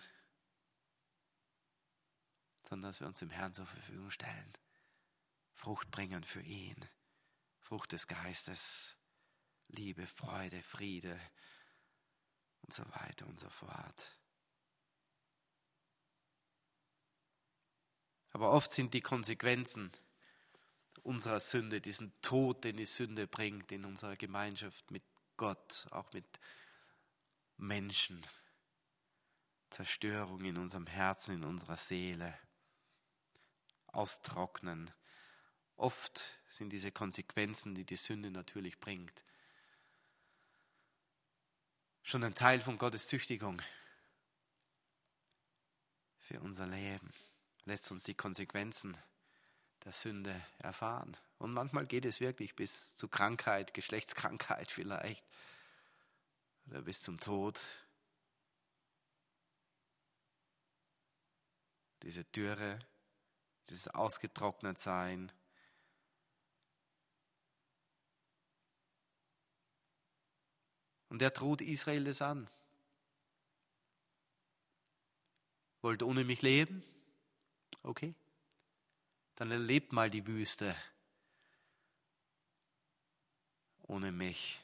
sondern dass wir uns dem Herrn zur Verfügung stellen, Frucht bringen für ihn, Frucht des Geistes, Liebe, Freude, Friede und so weiter und so fort. Aber oft sind die Konsequenzen unserer Sünde, diesen Tod, den die Sünde bringt in unserer Gemeinschaft mit Gott, auch mit Menschen, Zerstörung in unserem Herzen, in unserer Seele, Austrocknen. Oft sind diese Konsequenzen, die die Sünde natürlich bringt, schon ein Teil von Gottes Züchtigung für unser Leben. Lässt uns die Konsequenzen der Sünde erfahren. Und manchmal geht es wirklich bis zu Krankheit, Geschlechtskrankheit vielleicht, oder bis zum Tod. Diese Dürre, dieses Ausgetrocknetsein. Und er droht Israel das an. Wollt ohne mich leben? Okay. Dann erlebt mal die Wüste ohne mich.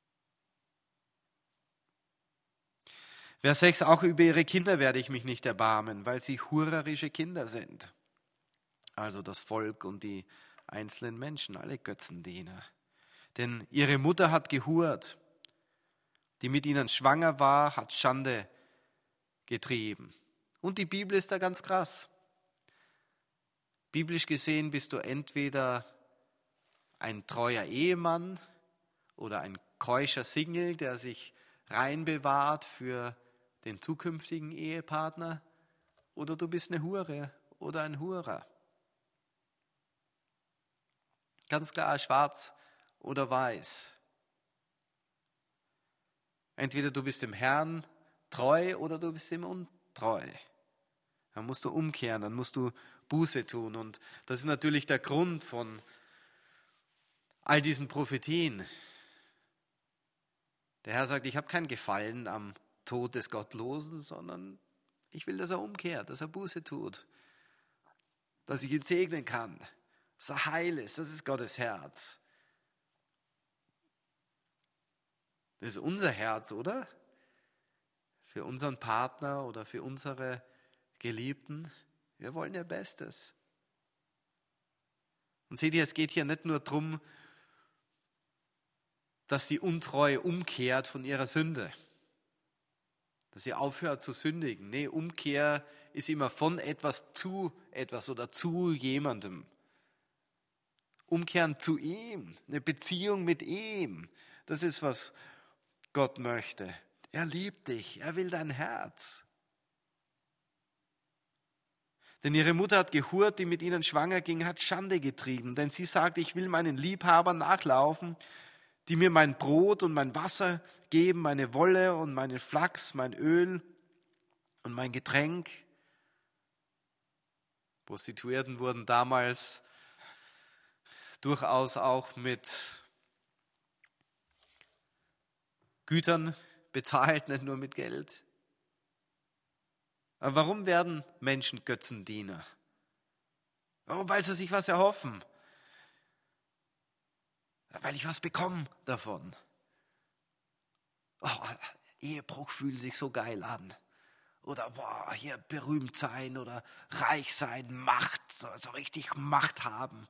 Vers 6, auch über ihre Kinder werde ich mich nicht erbarmen, weil sie hurerische Kinder sind. Also das Volk und die einzelnen Menschen, alle Götzendiener. Denn ihre Mutter hat gehurt, die mit ihnen schwanger war, hat Schande getrieben. Und die Bibel ist da ganz krass. Biblisch gesehen bist du entweder ein treuer Ehemann oder ein keuscher Single, der sich rein bewahrt für den zukünftigen Ehepartner, oder du bist eine Hure oder ein Hurer. Ganz klar, schwarz oder weiß. Entweder du bist dem Herrn treu oder du bist ihm untreu. Dann musst du umkehren, dann musst du Buße tun. Und das ist natürlich der Grund von all diesen Prophetien. Der Herr sagt, ich habe kein Gefallen am Tod des Gottlosen, sondern ich will, dass er umkehrt, dass er Buße tut, dass ich ihn segnen kann, dass er heil ist. Das ist Gottes Herz. Das ist unser Herz, oder? Für unseren Partner oder für unsere Geliebten. Wir wollen ihr Bestes. Und seht ihr, es geht hier nicht nur darum, dass die Untreue umkehrt von ihrer Sünde. Dass sie aufhört zu sündigen. Nee, Umkehr ist immer von etwas zu etwas oder zu jemandem. Umkehren zu ihm, eine Beziehung mit ihm. Das ist, was Gott möchte. Er liebt dich, er will dein Herz. Denn ihre Mutter hat gehurt, die mit ihnen schwanger ging, hat Schande getrieben. Denn sie sagte, ich will meinen Liebhabern nachlaufen, die mir mein Brot und mein Wasser geben, meine Wolle und meinen Flachs, mein Öl und mein Getränk. Prostituierten wurden damals durchaus auch mit Gütern bezahlt, nicht nur mit Geld. Aber warum werden Menschen Götzendiener? Warum? Weil sie sich was erhoffen. Weil ich was bekomme davon. Oh, Ehebruch fühlt sich so geil an. Oder boah, hier berühmt sein oder reich sein, Macht, so richtig Macht haben.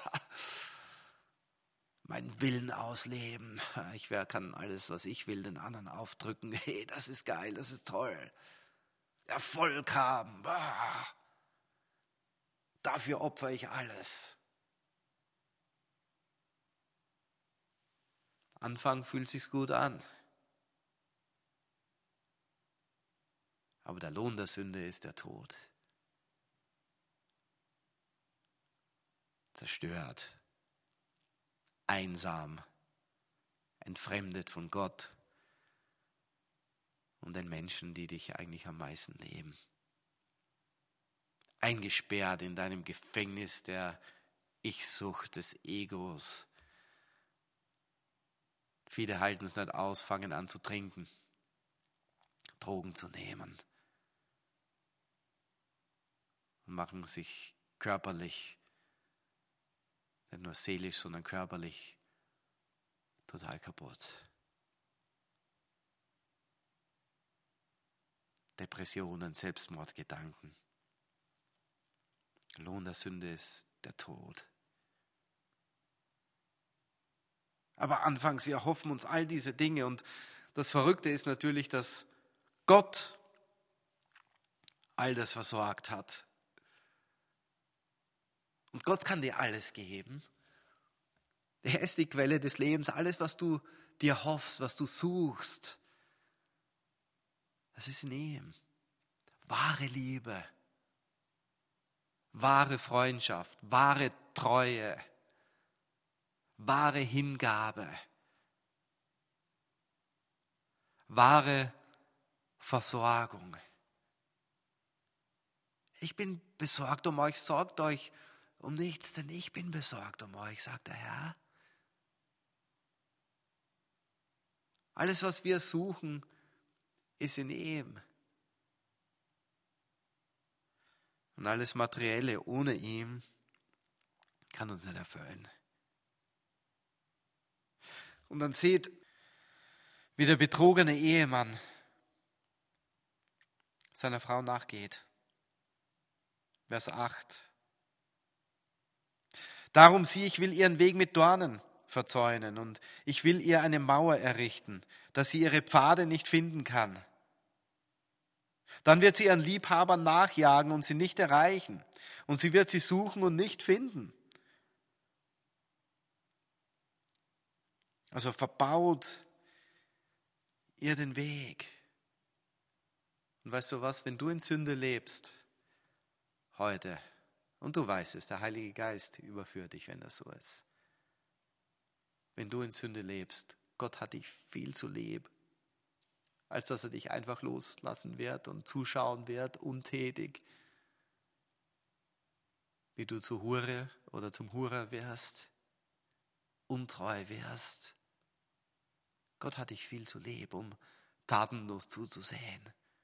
Meinen Willen ausleben. Ich kann alles, was ich will, den anderen aufdrücken. Hey, das ist geil, das ist toll. Erfolg haben. Boah. Dafür opfere ich alles. Anfang fühlt sich's gut an. Aber der Lohn der Sünde ist der Tod. Zerstört, einsam, entfremdet von Gott und den Menschen, die dich eigentlich am meisten lieben. Eingesperrt in deinem Gefängnis der Ich-Sucht, des Egos. Viele halten es nicht aus, fangen an zu trinken, Drogen zu nehmen und machen sich körperlich, nicht nur seelisch, sondern körperlich total kaputt. Depressionen, Selbstmordgedanken. Lohn der Sünde ist der Tod. Aber anfangs, wir erhoffen uns all diese Dinge und das Verrückte ist natürlich, dass Gott all das versorgt hat. Und Gott kann dir alles geben. Er ist die Quelle des Lebens. Alles, was du dir hoffst, was du suchst, das ist in ihm. Wahre Liebe, wahre Freundschaft, wahre Treue, wahre Hingabe, wahre Versorgung. Ich bin besorgt um euch, sorgt euch um nichts, denn ich bin besorgt um euch, sagt der Herr. Alles, was wir suchen, ist in ihm. Und alles Materielle ohne ihn kann uns nicht erfüllen. Und dann seht, wie der betrogene Ehemann seiner Frau nachgeht. Vers 8. Darum sieh, ich will ihren Weg mit Dornen verzäunen und ich will ihr eine Mauer errichten, dass sie ihre Pfade nicht finden kann. Dann wird sie ihren Liebhabern nachjagen und sie nicht erreichen. Und sie wird sie suchen und nicht finden. Also verbaut ihr den Weg. Und weißt du was, wenn du in Sünde lebst, heute, und du weißt es, der Heilige Geist überführt dich, wenn das so ist. Wenn du in Sünde lebst, Gott hat dich viel zu lieb, als dass er dich einfach loslassen wird und zuschauen wird, untätig, wie du zur Hure oder zum Hurer wirst, untreu wirst. Gott hat dich viel zu lieb, um tatenlos zuzusehen.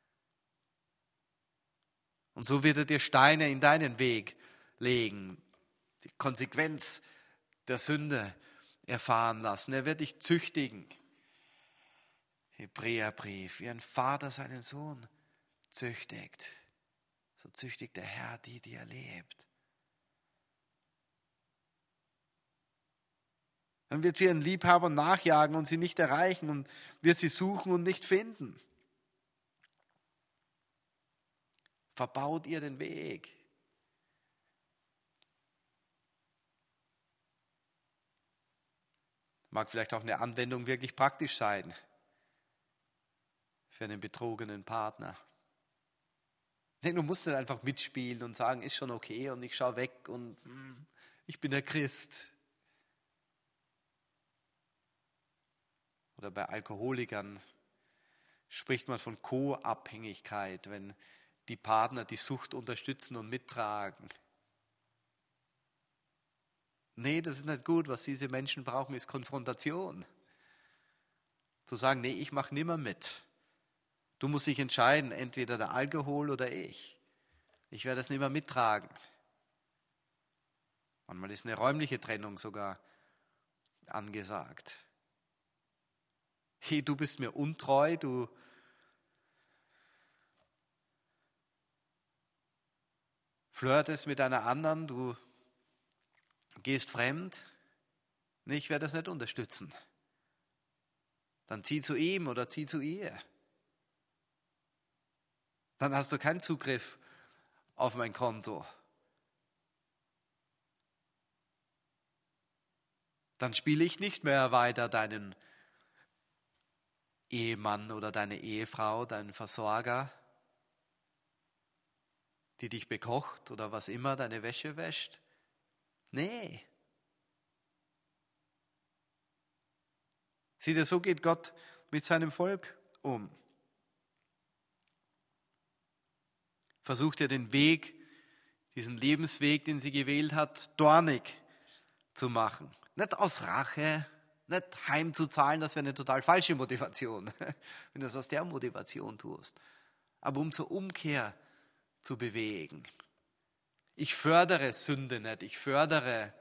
Und so wird er dir Steine in deinen Weg legen, die Konsequenz der Sünde erfahren lassen. Er wird dich züchtigen. Hebräerbrief, wie ein Vater seinen Sohn züchtigt, so züchtigt der Herr die er liebt. Dann wird sie ihren Liebhabern nachjagen und sie nicht erreichen und wird sie suchen und nicht finden. Verbaut ihr den Weg. Mag vielleicht auch eine Anwendung wirklich praktisch sein für einen betrogenen Partner. Du musst nicht einfach mitspielen und sagen, ist schon okay und ich schaue weg und ich bin der Christ. Oder bei Alkoholikern spricht man von Co-Abhängigkeit, wenn die Partner die Sucht unterstützen und mittragen. Nee, das ist nicht gut. Was diese Menschen brauchen, ist Konfrontation. Zu sagen, nee, ich mache nimmer mit. Du musst dich entscheiden, entweder der Alkohol oder ich. Ich werde das nimmer mittragen. Manchmal ist eine räumliche Trennung sogar angesagt. Hey, du bist mir untreu, du flirtest mit einer anderen, du gehst fremd. Nee, ich werde das nicht unterstützen. Dann zieh zu ihm oder zieh zu ihr. Dann hast du keinen Zugriff auf mein Konto. Dann spiele ich nicht mehr weiter deinen Ehemann oder deine Ehefrau, deinen Versorger, die dich bekocht oder was immer, deine Wäsche wäscht. Nee. Sieh dir, so geht Gott mit seinem Volk um. Versucht er den Weg, diesen Lebensweg, den sie gewählt hat, dornig zu machen. Nicht aus Rache, nicht heimzuzahlen, das wäre eine total falsche Motivation, wenn du es aus der Motivation tust. Aber um zur Umkehr zu bewegen. Ich fördere Sünde nicht, ich fördere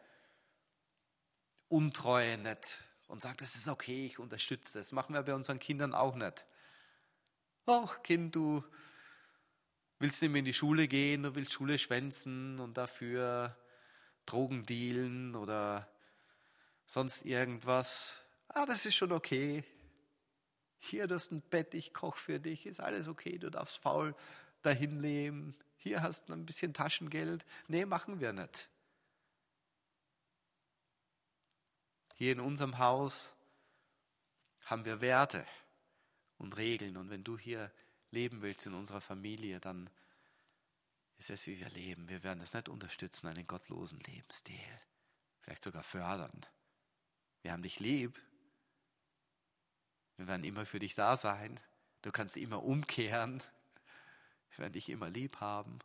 Untreue nicht und sage, das ist okay, ich unterstütze das. Machen wir bei unseren Kindern auch nicht. Ach Kind, du willst nicht mehr in die Schule gehen, du willst Schule schwänzen und dafür Drogen dealen oder sonst irgendwas. Das ist schon okay. Hier, du hast ein Bett, ich koche für dich, ist alles okay, du darfst faul dahin leben. Hier hast du ein bisschen Taschengeld. Nee, machen wir nicht. Hier in unserem Haus haben wir Werte und Regeln. Und wenn du hier leben willst in unserer Familie, dann ist es, wie wir leben. Wir werden das nicht unterstützen, einen gottlosen Lebensstil. Vielleicht sogar fördern. Wir haben dich lieb. Wir werden immer für dich da sein. Du kannst immer umkehren. Wir werden dich immer lieb haben.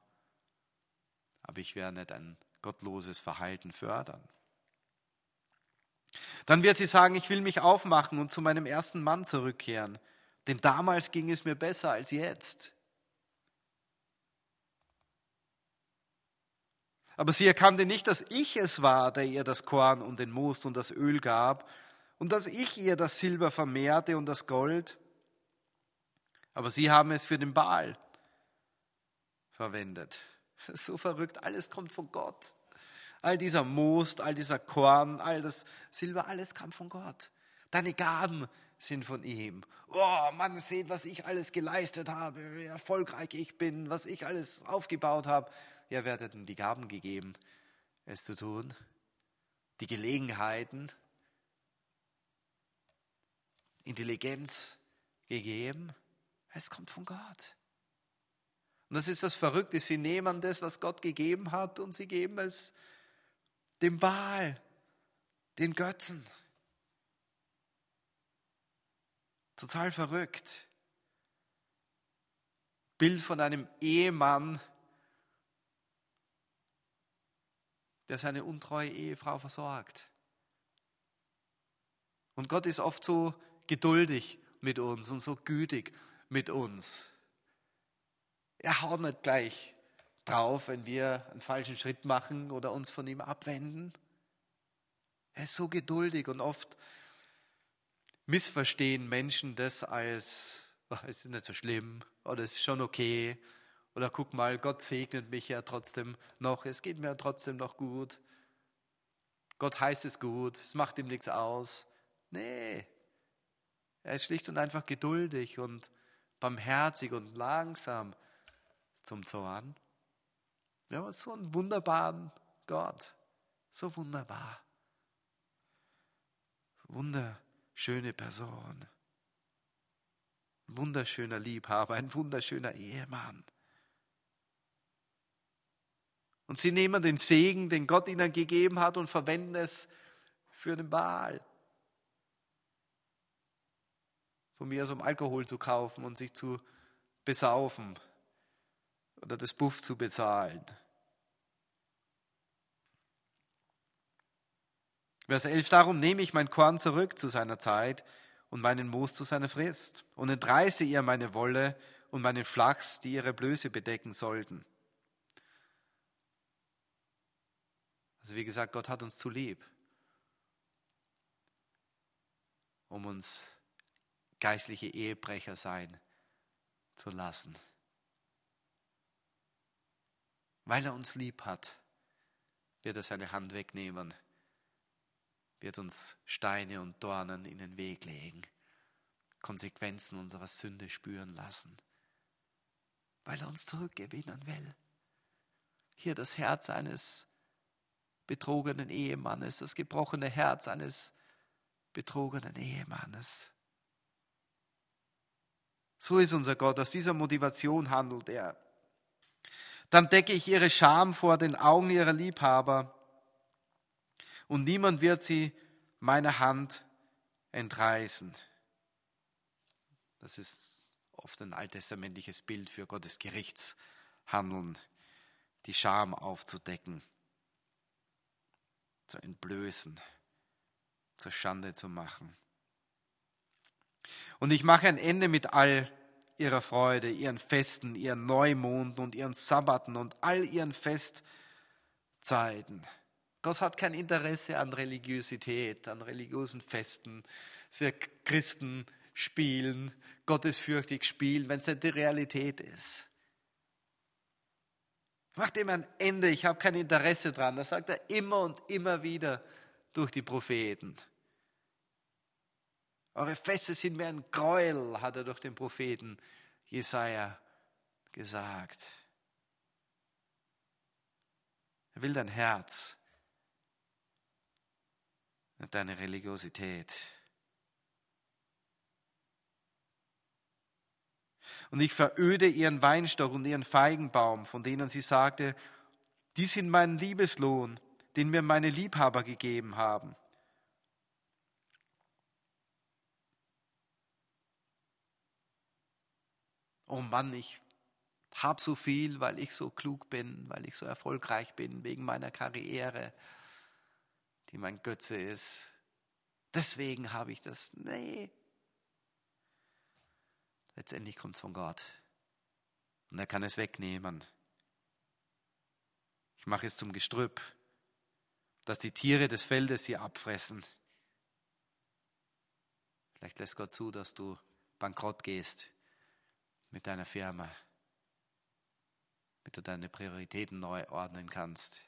Aber ich werde nicht ein gottloses Verhalten fördern. Dann wird sie sagen, ich will mich aufmachen und zu meinem ersten Mann zurückkehren, denn damals ging es mir besser als jetzt. Aber sie erkannte nicht, dass ich es war, der ihr das Korn und den Most und das Öl gab und dass ich ihr das Silber vermehrte und das Gold. Aber sie haben es für den Baal verwendet. So verrückt, alles kommt von Gott. All dieser Most, all dieser Korn, all das Silber, alles kam von Gott. Deine Gaben sind von ihm. Oh Mann, seht, was ich alles geleistet habe, wie erfolgreich ich bin, was ich alles aufgebaut habe. Ja, wer hat denn die Gaben gegeben, es zu tun? Die Gelegenheiten, Intelligenz gegeben? Es kommt von Gott. Und das ist das Verrückte, sie nehmen das, was Gott gegeben hat, und sie geben es dem Baal, den Götzen. Total verrückt. Bild von einem Ehemann, der seine untreue Ehefrau versorgt. Und Gott ist oft so geduldig mit uns und so gütig mit uns. Er haut nicht gleich drauf, wenn wir einen falschen Schritt machen oder uns von ihm abwenden. Er ist so geduldig und oft missverstehen Menschen das als, ach, es ist nicht so schlimm oder es ist schon okay oder guck mal, Gott segnet mich ja trotzdem noch, es geht mir ja trotzdem noch gut. Gott heißt es gut, es macht ihm nichts aus. Nee, er ist schlicht und einfach geduldig und barmherzig und langsam zum Zorn. Wir haben so einen wunderbaren Gott, so wunderbar. Wunderschöne Person, ein wunderschöner Liebhaber, ein wunderschöner Ehemann. Und sie nehmen den Segen, den Gott ihnen gegeben hat, und verwenden es für den Baal. Von mir aus, um Alkohol zu kaufen und sich zu besaufen oder das Buff zu bezahlen. Vers 11, darum nehme ich mein Korn zurück zu seiner Zeit und meinen Moos zu seiner Frist und entreiße ihr meine Wolle und meinen Flachs, die ihre Blöße bedecken sollten. Also wie gesagt, Gott hat uns zu lieb, um uns geistliche Ehebrecher sein zu lassen. Weil er uns lieb hat, wird er seine Hand wegnehmen, wird uns Steine und Dornen in den Weg legen, Konsequenzen unserer Sünde spüren lassen, weil er uns zurückgewinnen will. Hier das Herz eines betrogenen Ehemannes, das gebrochene Herz eines betrogenen Ehemannes. So ist unser Gott, aus dieser Motivation handelt er. Dann decke ich ihre Scham vor den Augen ihrer Liebhaber und niemand wird sie meiner Hand entreißen. Das ist oft ein alttestamentliches Bild für Gottes Gerichtshandeln, die Scham aufzudecken, zu entblößen, zur Schande zu machen. Und ich mache ein Ende mit all ihrer Freude, ihren Festen, ihren Neumonden und ihren Sabbaten und all ihren Festzeiten. Gott hat kein Interesse an Religiosität, an religiösen Festen. Dass wir Christen spielen, gottesfürchtig spielen, wenn es nicht die Realität ist. Macht ihm ein Ende, ich habe kein Interesse dran. Das sagt er immer und immer wieder durch die Propheten. Eure Feste sind mir ein Gräuel, hat er durch den Propheten Jesaja gesagt. Er will dein Herz, nicht deine Religiosität. Und ich veröde ihren Weinstock und ihren Feigenbaum, von denen sie sagte, die sind mein Liebeslohn, den mir meine Liebhaber gegeben haben. Oh Mann, ich habe so viel, weil ich so klug bin, weil ich so erfolgreich bin, wegen meiner Karriere, die mein Götze ist. Deswegen habe ich das. Nee. Letztendlich kommt es von Gott. Und er kann es wegnehmen. Ich mache es zum Gestrüpp, dass die Tiere des Feldes sie abfressen. Vielleicht lässt Gott zu, dass du bankrott gehst mit deiner Firma, damit du deine Prioritäten neu ordnen kannst.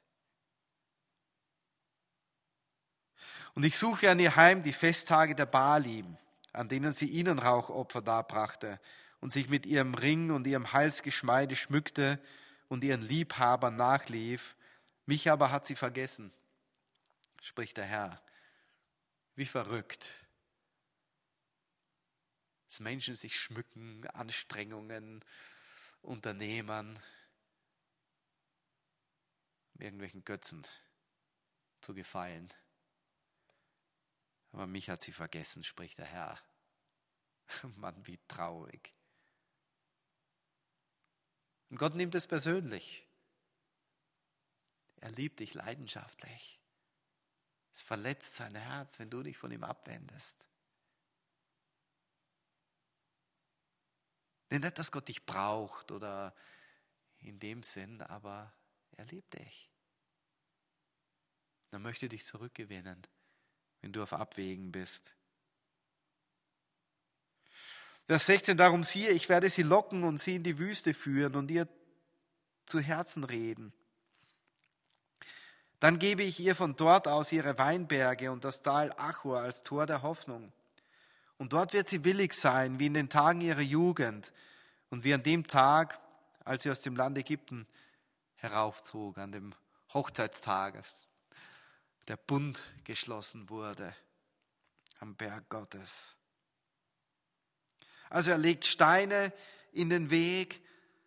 Und ich suche an ihr Heim die Festtage der Baalim, an denen sie ihnen Rauchopfer darbrachte und sich mit ihrem Ring und ihrem Halsgeschmeide schmückte und ihren Liebhabern nachlief. Mich aber hat sie vergessen, spricht der Herr. Wie verrückt, dass Menschen sich schmücken, Anstrengungen unternehmen, um irgendwelchen Götzen zu gefallen. Aber mich hat sie vergessen, spricht der Herr. Mann, wie traurig. Und Gott nimmt es persönlich. Er liebt dich leidenschaftlich. Es verletzt sein Herz, wenn du dich von ihm abwendest. Nicht, dass Gott dich braucht oder in dem Sinn, aber er liebt dich. Er möchte dich zurückgewinnen, wenn du auf Abwägen bist. Vers 16, darum siehe, ich werde sie locken und sie in die Wüste führen und ihr zu Herzen reden. Dann gebe ich ihr von dort aus ihre Weinberge und das Tal Achor als Tor der Hoffnung. Und dort wird sie willig sein, wie in den Tagen ihrer Jugend und wie an dem Tag, als sie aus dem Land Ägypten heraufzog, an dem Hochzeitstag, als der Bund geschlossen wurde am Berg Gottes. Also er legt Steine in den Weg,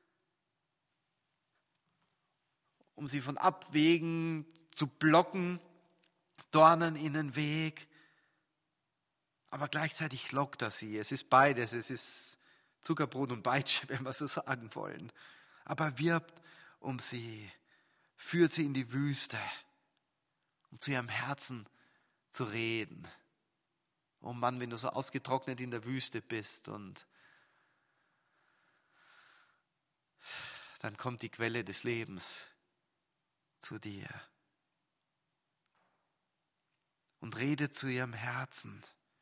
um sie von Abwegen zu blocken, Dornen in den Weg. Aber gleichzeitig lockt er sie. Es ist beides. Es ist Zuckerbrot und Peitsche, wenn wir so sagen wollen. Aber er wirbt um sie, führt sie in die Wüste, um zu ihrem Herzen zu reden. Oh Mann, wenn du so ausgetrocknet in der Wüste bist und dann kommt die Quelle des Lebens zu dir und rede zu ihrem Herzen.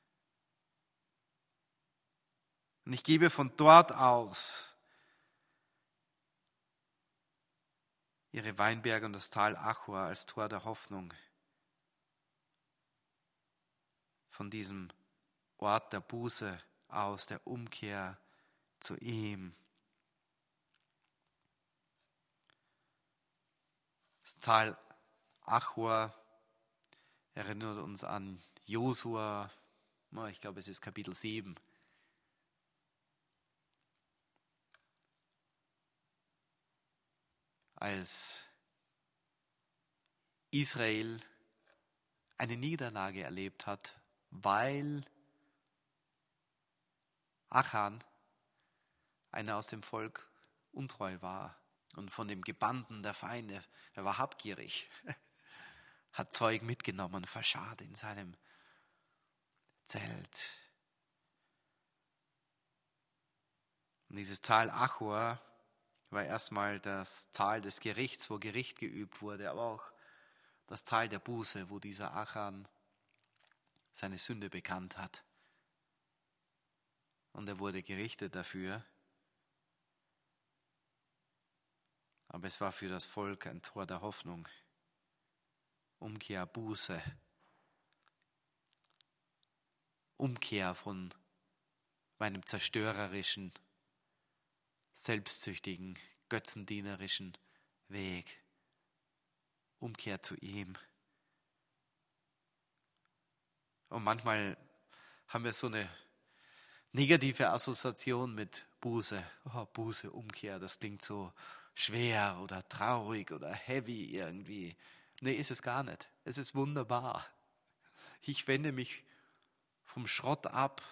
Und ich gebe von dort aus ihre Weinberge und das Tal Achor als Tor der Hoffnung. Von diesem Ort der Buße aus, der Umkehr zu ihm. Das Tal Achor erinnert uns an Josua, ich glaube es ist Kapitel 7. Als Israel eine Niederlage erlebt hat, weil Achan, einer aus dem Volk, untreu war und von dem Gebanden der Feinde, er war habgierig, hat Zeug mitgenommen, verscharrt in seinem Zelt. Und dieses Tal Achor war erstmal das Tal des Gerichts, wo Gericht geübt wurde, aber auch das Tal der Buße, wo dieser Achan seine Sünde bekannt hat. Und er wurde gerichtet dafür. Aber es war für das Volk ein Tor der Hoffnung. Umkehr, Buße. Umkehr von meinem zerstörerischen, selbstsüchtigen, götzendienerischen Weg. Umkehr zu ihm. Und manchmal haben wir so eine negative Assoziation mit Buße. Oh, Buße, Umkehr, das klingt so schwer oder traurig oder heavy irgendwie. Nee, ist es gar nicht. Es ist wunderbar. Ich wende mich vom Schrott ab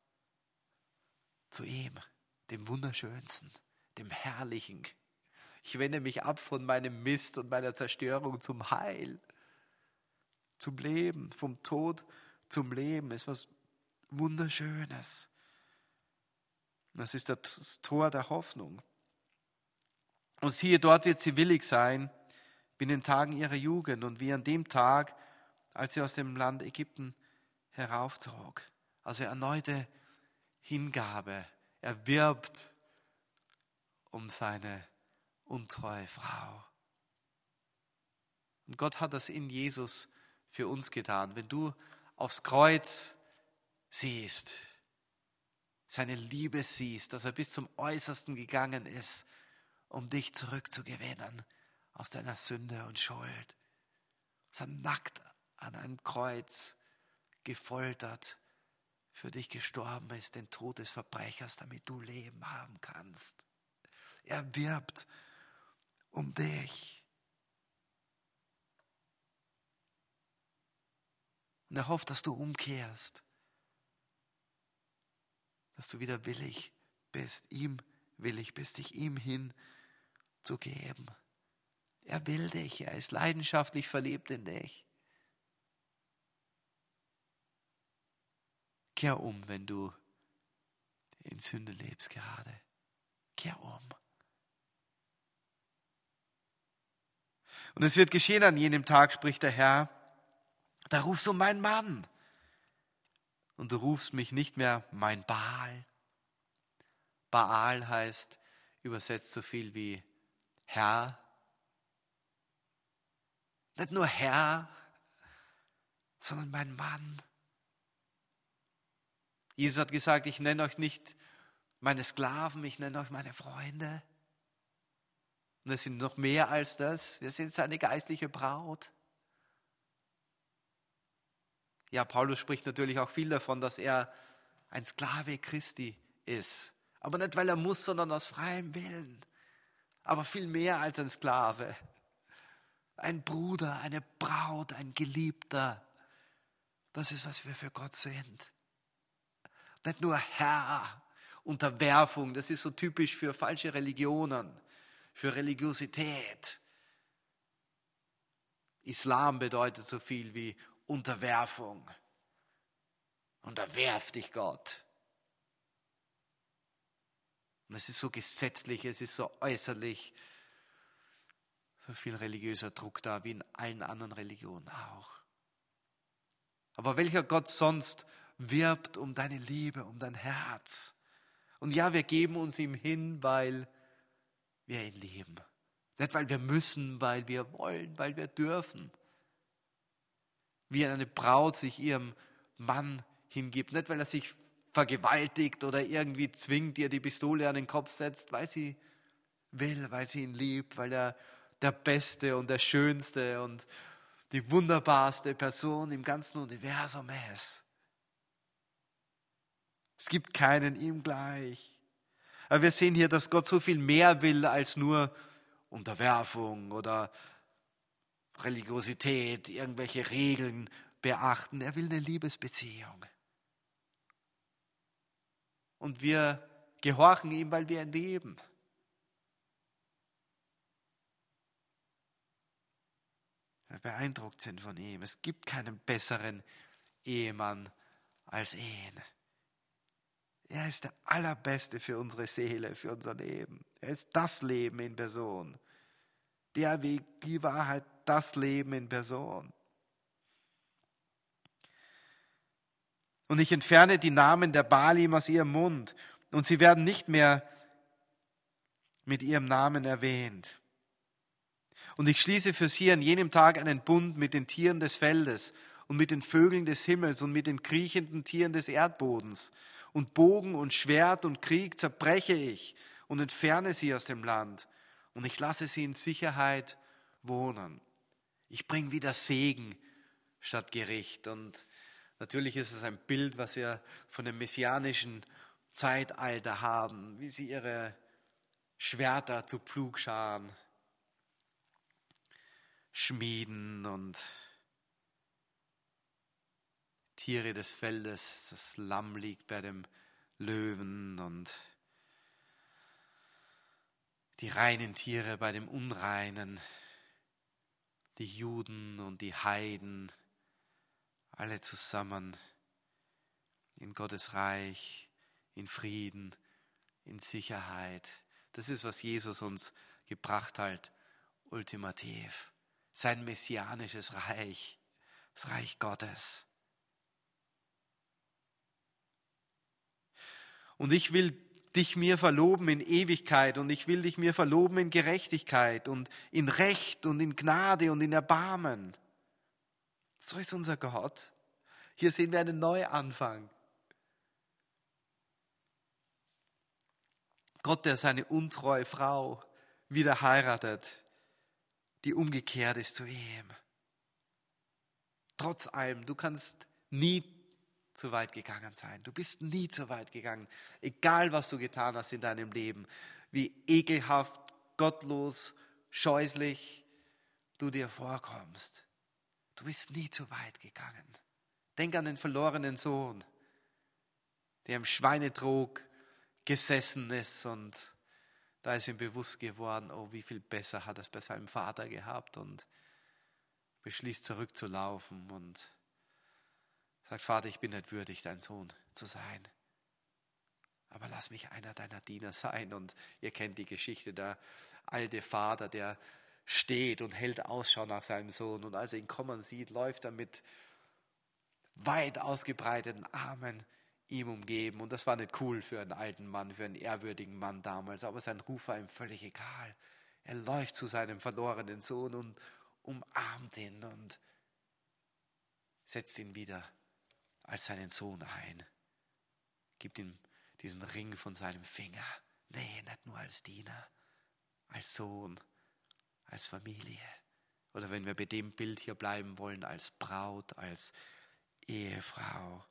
zu ihm, dem Wunderschönsten, dem Herrlichen. Ich wende mich ab von meinem Mist und meiner Zerstörung zum Heil, zum Leben, vom Tod zum Leben, ist was Wunderschönes. Das ist das Tor der Hoffnung. Und siehe, dort wird sie willig sein, wie in den Tagen ihrer Jugend und wie an dem Tag, als sie aus dem Land Ägypten heraufzog. Also erneute Hingabe. Er wirbt um seine untreue Frau. Und Gott hat das in Jesus für uns getan. Wenn du aufs Kreuz siehst, seine Liebe siehst, dass er bis zum Äußersten gegangen ist, um dich zurückzugewinnen aus deiner Sünde und Schuld. Dass er nackt an einem Kreuz gefoltert für dich gestorben ist, den Tod des Verbrechers, damit du Leben haben kannst. Er wirbt um dich. Und er hofft, dass du umkehrst, dass du wieder willig bist, ihm willig bist, dich ihm hinzugeben. Er will dich, er ist leidenschaftlich verliebt in dich. Kehr um, wenn du in Sünde lebst gerade. Kehr um. Und es wird geschehen an jenem Tag, spricht der Herr, da rufst du mein Mann. Und du rufst mich nicht mehr mein Baal. Baal heißt übersetzt so viel wie Herr. Nicht nur Herr, sondern mein Mann. Jesus hat gesagt, ich nenne euch nicht meine Sklaven, ich nenne euch meine Freunde. Und es sind noch mehr als das. Wir sind seine geistliche Braut. Ja, Paulus spricht natürlich auch viel davon, dass er ein Sklave Christi ist. Aber nicht, weil er muss, sondern aus freiem Willen. Aber viel mehr als ein Sklave. Ein Bruder, eine Braut, ein Geliebter. Das ist, was wir für Gott sind. Nicht nur Herr, Unterwerfung, das ist so typisch für falsche Religionen, für Religiosität. Islam bedeutet so viel wie Unterwerfung. Unterwerf dich Gott. Und es ist so gesetzlich, es ist so äußerlich, so viel religiöser Druck da, wie in allen anderen Religionen auch. Aber welcher Gott sonst wirbt um deine Liebe, um dein Herz? Und ja, wir geben uns ihm hin, weil wir ihn lieben. Nicht, weil wir müssen, weil wir wollen, weil wir dürfen. Wie eine Braut sich ihrem Mann hingibt. Nicht, weil er sich vergewaltigt oder irgendwie zwingt, ihr die Pistole an den Kopf setzt, weil sie will, weil sie ihn liebt, weil er der beste und der schönste und die wunderbarste Person im ganzen Universum ist. Es gibt keinen ihm gleich. Aber wir sehen hier, dass Gott so viel mehr will als nur Unterwerfung oder Religiosität, irgendwelche Regeln beachten. Er will eine Liebesbeziehung. Und wir gehorchen ihm, weil wir ihn lieben. Wir beeindruckt sind von ihm. Es gibt keinen besseren Ehemann als ihn. Er ist der Allerbeste für unsere Seele, für unser Leben. Er ist das Leben in Person. Der Weg, die Wahrheit, das Leben in Person. Und ich entferne die Namen der Baalim aus ihrem Mund, und sie werden nicht mehr mit ihrem Namen erwähnt. Und ich schließe für sie an jenem Tag einen Bund mit den Tieren des Feldes und mit den Vögeln des Himmels und mit den kriechenden Tieren des Erdbodens. Und Bogen und Schwert und Krieg zerbreche ich und entferne sie aus dem Land. Und ich lasse sie in Sicherheit wohnen. Ich bringe wieder Segen statt Gericht. Und natürlich ist es ein Bild, was wir von dem messianischen Zeitalter haben, wie sie ihre Schwerter zu Pflugscharen schmieden und Tiere des Feldes, das Lamm liegt bei dem Löwen und die reinen Tiere bei dem Unreinen, die Juden und die Heiden alle zusammen in Gottes Reich, in Frieden, in Sicherheit. Das ist, was Jesus uns gebracht hat, ultimativ. Sein messianisches Reich, das Reich Gottes. Und ich will dich mir verloben in Ewigkeit und ich will dich mir verloben in Gerechtigkeit und in Recht und in Gnade und in Erbarmen. So ist unser Gott. Hier sehen wir einen Neuanfang. Gott, der seine untreue Frau wieder heiratet, die umgekehrt ist zu ihm. Trotz allem, du kannst nie zu weit gegangen sein. Du bist nie zu weit gegangen. Egal, was du getan hast in deinem Leben, wie ekelhaft, gottlos, scheußlich du dir vorkommst. Du bist nie zu weit gegangen. Denk an den verlorenen Sohn, der im Schweinetrog gesessen ist und da ist ihm bewusst geworden, oh, wie viel besser hat er es bei seinem Vater gehabt und beschließt zurückzulaufen und sagt, Vater, ich bin nicht würdig, dein Sohn zu sein, aber lass mich einer deiner Diener sein. Und ihr kennt die Geschichte, der alte Vater, der steht und hält Ausschau nach seinem Sohn und als er ihn kommen sieht, läuft er mit weit ausgebreiteten Armen ihm umgeben. Und das war nicht cool für einen alten Mann, für einen ehrwürdigen Mann damals, aber sein Ruf war ihm völlig egal. Er läuft zu seinem verlorenen Sohn und umarmt ihn und setzt ihn wieder als seinen Sohn ein. Gibt ihm diesen Ring von seinem Finger. Nee, nicht nur als Diener, als Sohn, als Familie. Oder wenn wir bei dem Bild hier bleiben wollen, als Braut, als Ehefrau.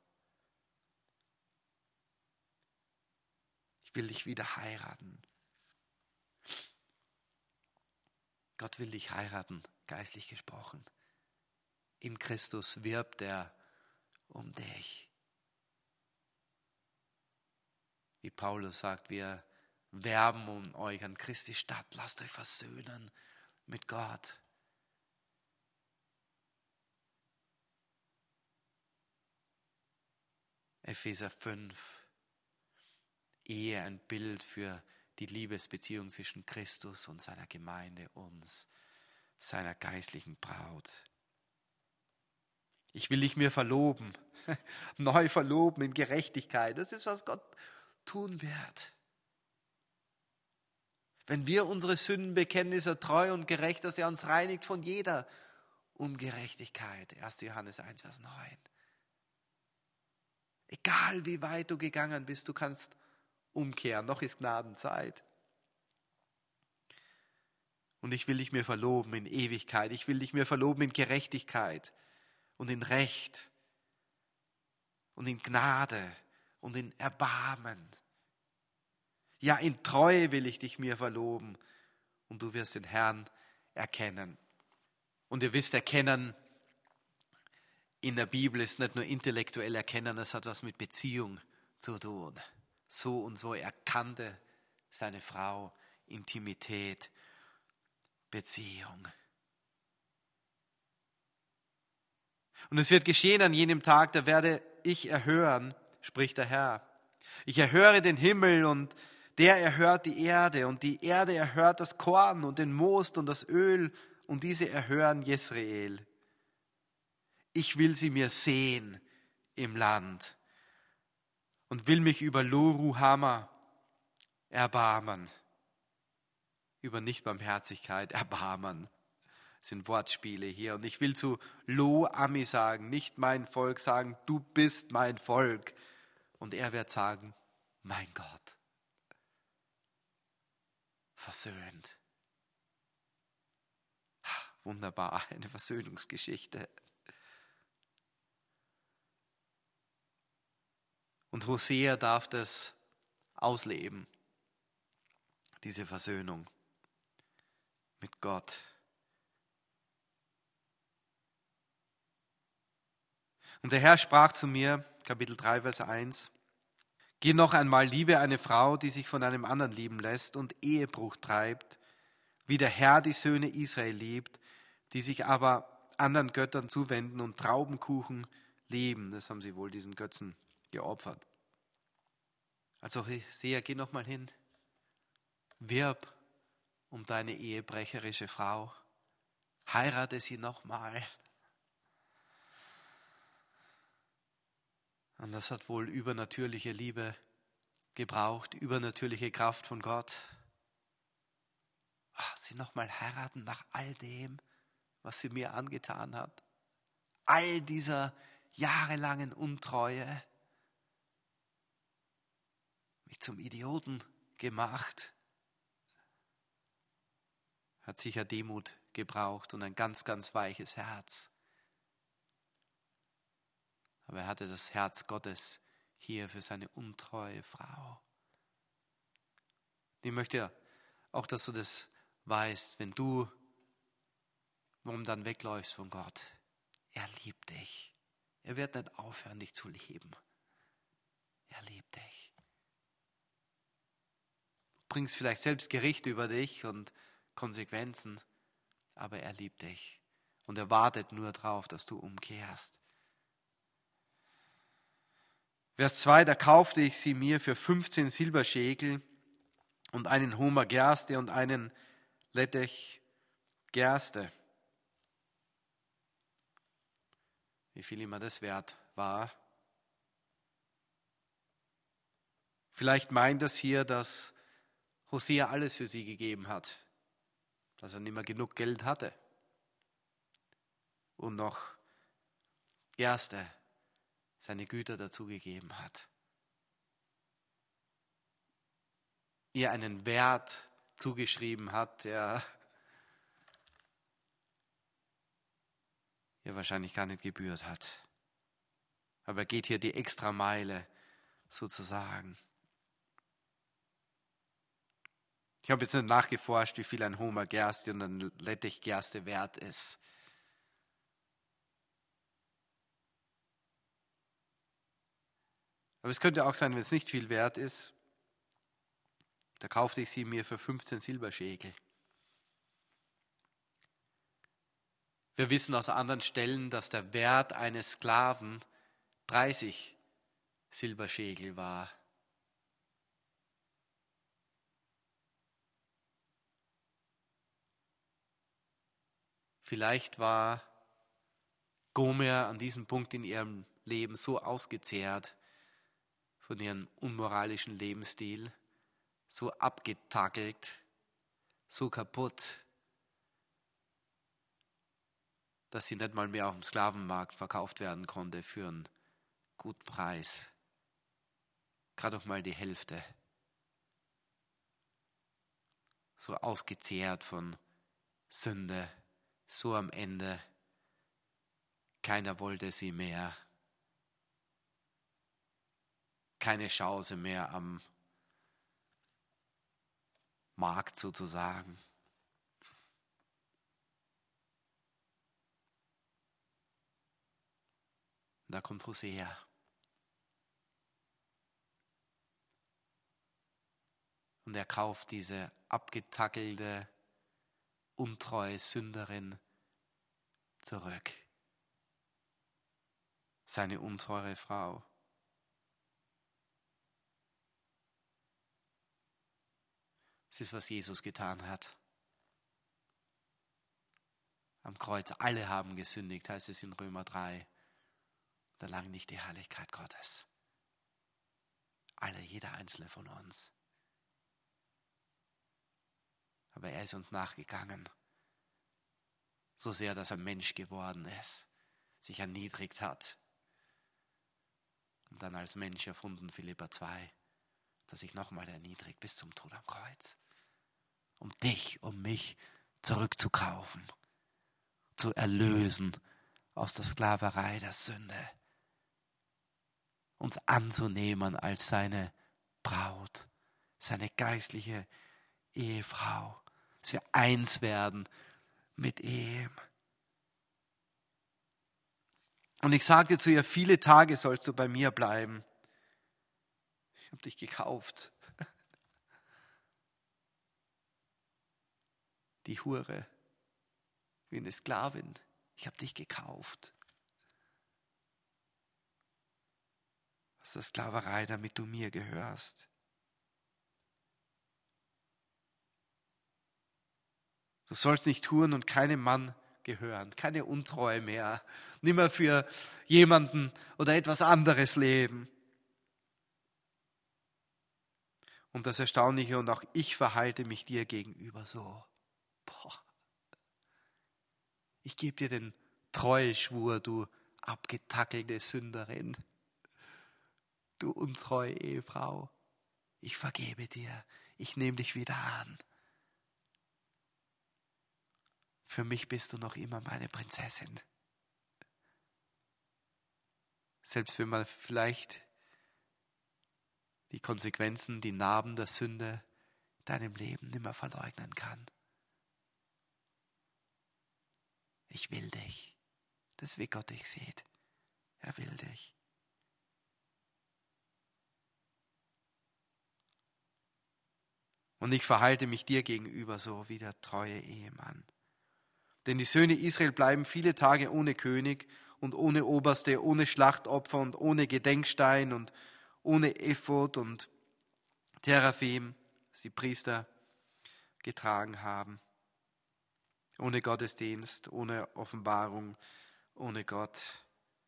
Ich will dich wieder heiraten. Gott will dich heiraten, geistlich gesprochen. In Christus wirbt er um dich. Wie Paulus sagt, wir werben um euch an Christi Stadt. Lasst euch versöhnen mit Gott. Epheser 5. Ehe ein Bild für die Liebesbeziehung zwischen Christus und seiner Gemeinde, uns, seiner geistlichen Braut. Ich will dich mir verloben, neu verloben in Gerechtigkeit. Das ist, was Gott tun wird. Wenn wir unsere Sünden bekennen, ist er treu und gerecht, dass er uns reinigt von jeder Ungerechtigkeit. 1. Johannes 1, Vers 9. Egal wie weit du gegangen bist, du kannst umkehren, noch ist Gnadenzeit. Und ich will dich mir verloben in Ewigkeit, ich will dich mir verloben in Gerechtigkeit und in Recht und in Gnade und in Erbarmen. Ja, in Treue will ich dich mir verloben und du wirst den Herrn erkennen. Und ihr wisst, erkennen in der Bibel ist nicht nur intellektuell erkennen, es hat was mit Beziehung zu tun. So und so erkannte seine Frau Intimität, Beziehung. Und es wird geschehen an jenem Tag, da werde ich erhören, spricht der Herr. Ich erhöre den Himmel und der erhört die Erde und die Erde erhört das Korn und den Most und das Öl und diese erhören Jesrael. Ich will sie mir sehen im Land und will mich über Lo-Ruhama erbarmen. Über Nichtbarmherzigkeit erbarmen. Das sind Wortspiele hier. Und ich will zu Lo-Ami sagen, nicht mein Volk sagen, du bist mein Volk. Und er wird sagen, mein Gott. Versöhnt. Wunderbar, eine Versöhnungsgeschichte. Und Hosea darf das ausleben, diese Versöhnung mit Gott. Und der Herr sprach zu mir, Kapitel 3, Vers 1, geh noch einmal, liebe eine Frau, die sich von einem anderen lieben lässt und Ehebruch treibt, wie der Herr die Söhne Israel liebt, die sich aber anderen Göttern zuwenden und Traubenkuchen Leben, das haben sie wohl diesen Götzen geopfert. Also Hosea, geh nochmal hin, wirb um deine ehebrecherische Frau, heirate sie nochmal. Und das hat wohl übernatürliche Liebe gebraucht, übernatürliche Kraft von Gott. Sie nochmal heiraten nach all dem, was sie mir angetan hat. All dieser jahrelangen Untreue. Mich zum Idioten gemacht. Hat sicher Demut gebraucht und ein ganz, ganz weiches Herz. Aber er hatte das Herz Gottes hier für seine untreue Frau. Ich möchte auch, dass du das weißt, wenn du dann wegläufst von Gott. Er liebt dich. Er wird nicht aufhören, dich zu lieben. Er liebt dich. Du bringst vielleicht selbst Gericht über dich und Konsequenzen, aber er liebt dich. Und er wartet nur darauf, dass du umkehrst. Vers 2, da kaufte ich sie mir für 15 Silberschekel und einen Homer Gerste und einen Lettich Gerste. Wie viel immer das wert war. Vielleicht meint das hier, dass Hosea alles für sie gegeben hat, dass er nicht mehr genug Geld hatte. Und noch Gerste, seine Güter dazugegeben hat. Ihr einen Wert zugeschrieben hat, der ihr wahrscheinlich gar nicht gebührt hat. Aber er geht hier die Extrameile sozusagen. Ich habe jetzt nicht nachgeforscht, wie viel ein Homer Gerste und ein Lettich Gerste wert ist. Aber es könnte auch sein, wenn es nicht viel wert ist, da kaufte ich sie mir für 15 Silberschekel. Wir wissen aus anderen Stellen, dass der Wert eines Sklaven 30 Silberschekel war. Vielleicht war Gomer an diesem Punkt in ihrem Leben so ausgezehrt von ihrem unmoralischen Lebensstil, so abgetackelt, so kaputt, dass sie nicht mal mehr auf dem Sklavenmarkt verkauft werden konnte für einen guten Preis. Gerade noch mal die Hälfte. So ausgezehrt von Sünde, so am Ende. Keiner wollte sie mehr. Keine Chance mehr am Markt sozusagen. Da kommt Hosea. Und er kauft diese abgetackelte, untreue Sünderin zurück. Seine untreue Frau. Das ist, was Jesus getan hat. Am Kreuz, alle haben gesündigt, heißt es in Römer 3. Da erlangen nicht die Herrlichkeit Gottes. Alle, jeder einzelne von uns. Aber er ist uns nachgegangen. So sehr, dass er Mensch geworden ist, sich erniedrigt hat. Und dann als Mensch erfunden, Philipper 2, dass sich nochmal erniedrigt bis zum Tod am Kreuz. Um dich, um mich zurückzukaufen, zu erlösen aus der Sklaverei der Sünde. Uns anzunehmen als seine Braut, seine geistliche Ehefrau, dass wir eins werden mit ihm. Und ich sagte zu ihr, viele Tage sollst du bei mir bleiben. Ich habe dich gekauft. Die Hure, wie eine Sklavin. Ich habe dich gekauft. aus der Sklaverei, damit du mir gehörst. Du sollst nicht tun und keinem Mann gehören, keine Untreue mehr, nimmer für jemanden oder etwas anderes leben. Und das Erstaunliche, und auch ich verhalte mich dir gegenüber so. Ich gebe dir den Treueschwur, du abgetackelte Sünderin, du untreue Ehefrau. Ich vergebe dir, ich nehme dich wieder an. Für mich bist du noch immer meine Prinzessin. Selbst wenn man vielleicht die Konsequenzen, die Narben der Sünde in deinem Leben nimmer verleugnen kann. Ich will dich. Das ist, wie Gott dich sieht. Er will dich. Und ich verhalte mich dir gegenüber so wie der treue Ehemann. Denn die Söhne Israel bleiben viele Tage ohne König und ohne Oberste, ohne Schlachtopfer und ohne Gedenkstein und ohne Ephod und Teraphim, das die Priester getragen haben. Ohne Gottesdienst, ohne Offenbarung, ohne Gott.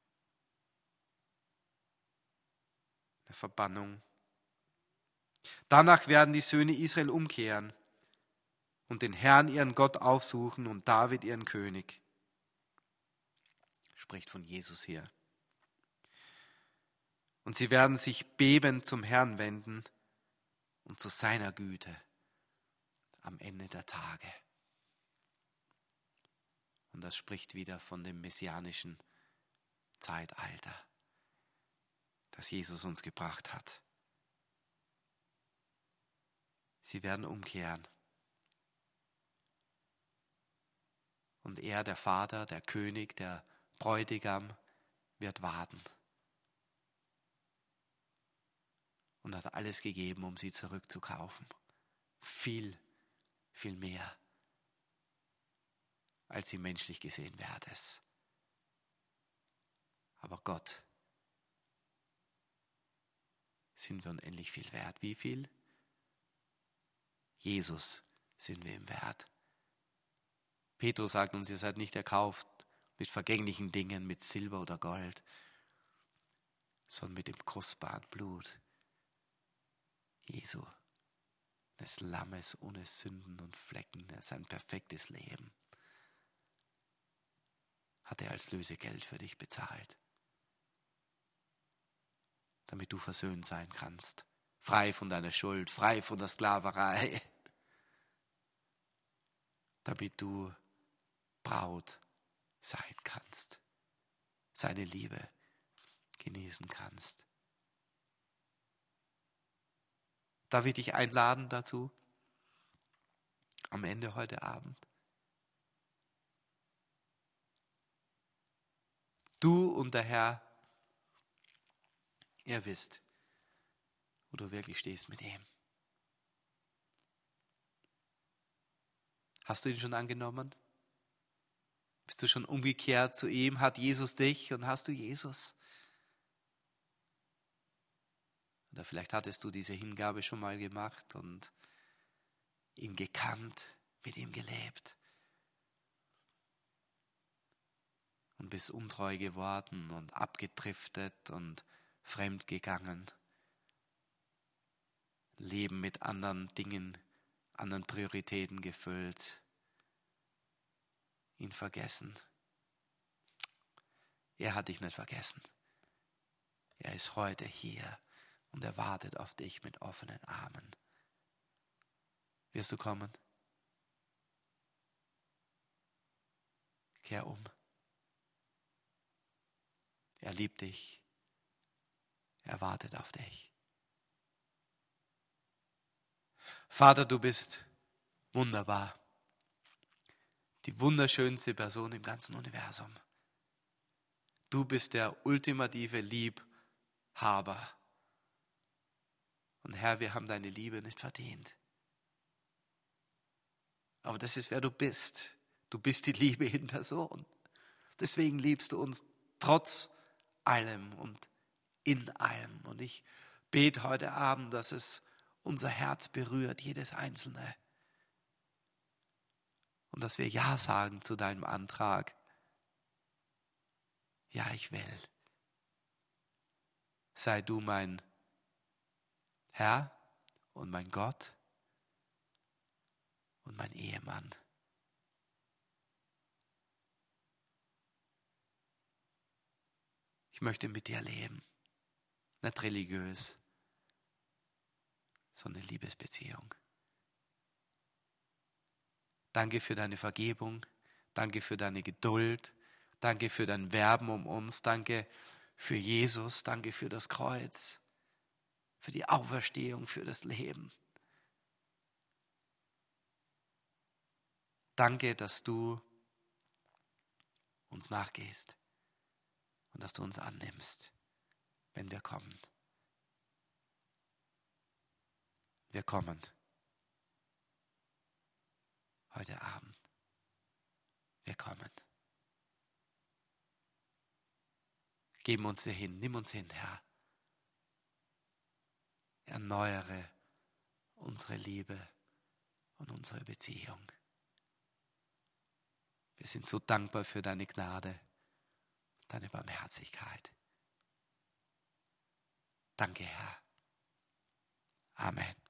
Eine Verbannung. Danach werden die Söhne Israel umkehren und den Herrn, ihren Gott, aufsuchen und David, ihren König. Spricht von Jesus hier. Und sie werden sich bebend zum Herrn wenden und zu seiner Güte am Ende der Tage. Und das spricht wieder von dem messianischen Zeitalter, das Jesus uns gebracht hat. Sie werden umkehren. Und er, der Vater, der König, der Bräutigam, wird warten. Und hat alles gegeben, um sie zurückzukaufen. Viel, viel mehr, als sie menschlich gesehen wert ist. Aber Gott sind wir unendlich viel wert. Wie viel? Jesus sind wir ihm wert. Petrus sagt uns, ihr seid nicht erkauft mit vergänglichen Dingen, mit Silber oder Gold, sondern mit dem kostbaren Blut Jesu, des Lammes ohne Sünden und Flecken, sein perfektes Leben hat er als Lösegeld für dich bezahlt, damit du versöhnt sein kannst, frei von deiner Schuld, frei von der Sklaverei, damit du Braut sein kannst, seine Liebe genießen kannst. Darf ich dich einladen dazu, am Ende heute Abend? Du und der Herr, ihr wisst, wo du wirklich stehst mit ihm. Hast du ihn schon angenommen? Bist du schon umgekehrt zu ihm? Hat Jesus dich und hast du Jesus? Oder vielleicht hattest du diese Hingabe schon mal gemacht und ihn gekannt, mit ihm gelebt und bist untreu geworden und abgedriftet und fremdgegangen. Leben mit anderen Dingen, anderen Prioritäten gefüllt. Ihn vergessen. Er hat dich nicht vergessen. Er ist heute hier und er wartet auf dich mit offenen Armen. Wirst du kommen? Kehr um. Er liebt dich. Er wartet auf dich. Vater, du bist wunderbar. Die wunderschönste Person im ganzen Universum. Du bist der ultimative Liebhaber. Und Herr, wir haben deine Liebe nicht verdient. Aber das ist, wer du bist. Du bist die Liebe in Person. Deswegen liebst du uns trotz allem und in allem. Und ich bete heute Abend, dass es unser Herz berührt, jedes einzelne. Und dass wir Ja sagen zu deinem Antrag. Ja, ich will. Sei du mein Herr und mein Gott und mein Ehemann. Ich möchte mit dir leben. Nicht religiös, sondern Liebesbeziehung. Danke für deine Vergebung. Danke für deine Geduld. Danke für dein Werben um uns. Danke für Jesus. Danke für das Kreuz. Für die Auferstehung, für das Leben. Danke, dass du uns nachgehst und dass du uns annimmst, wenn wir kommen. Wir kommen heute Abend. Wir kommen. Geben uns dir hin, nimm uns hin, Herr. Erneuere unsere Liebe und unsere Beziehung. Wir sind so dankbar für deine Gnade, deine Barmherzigkeit. Danke, Herr. Amen.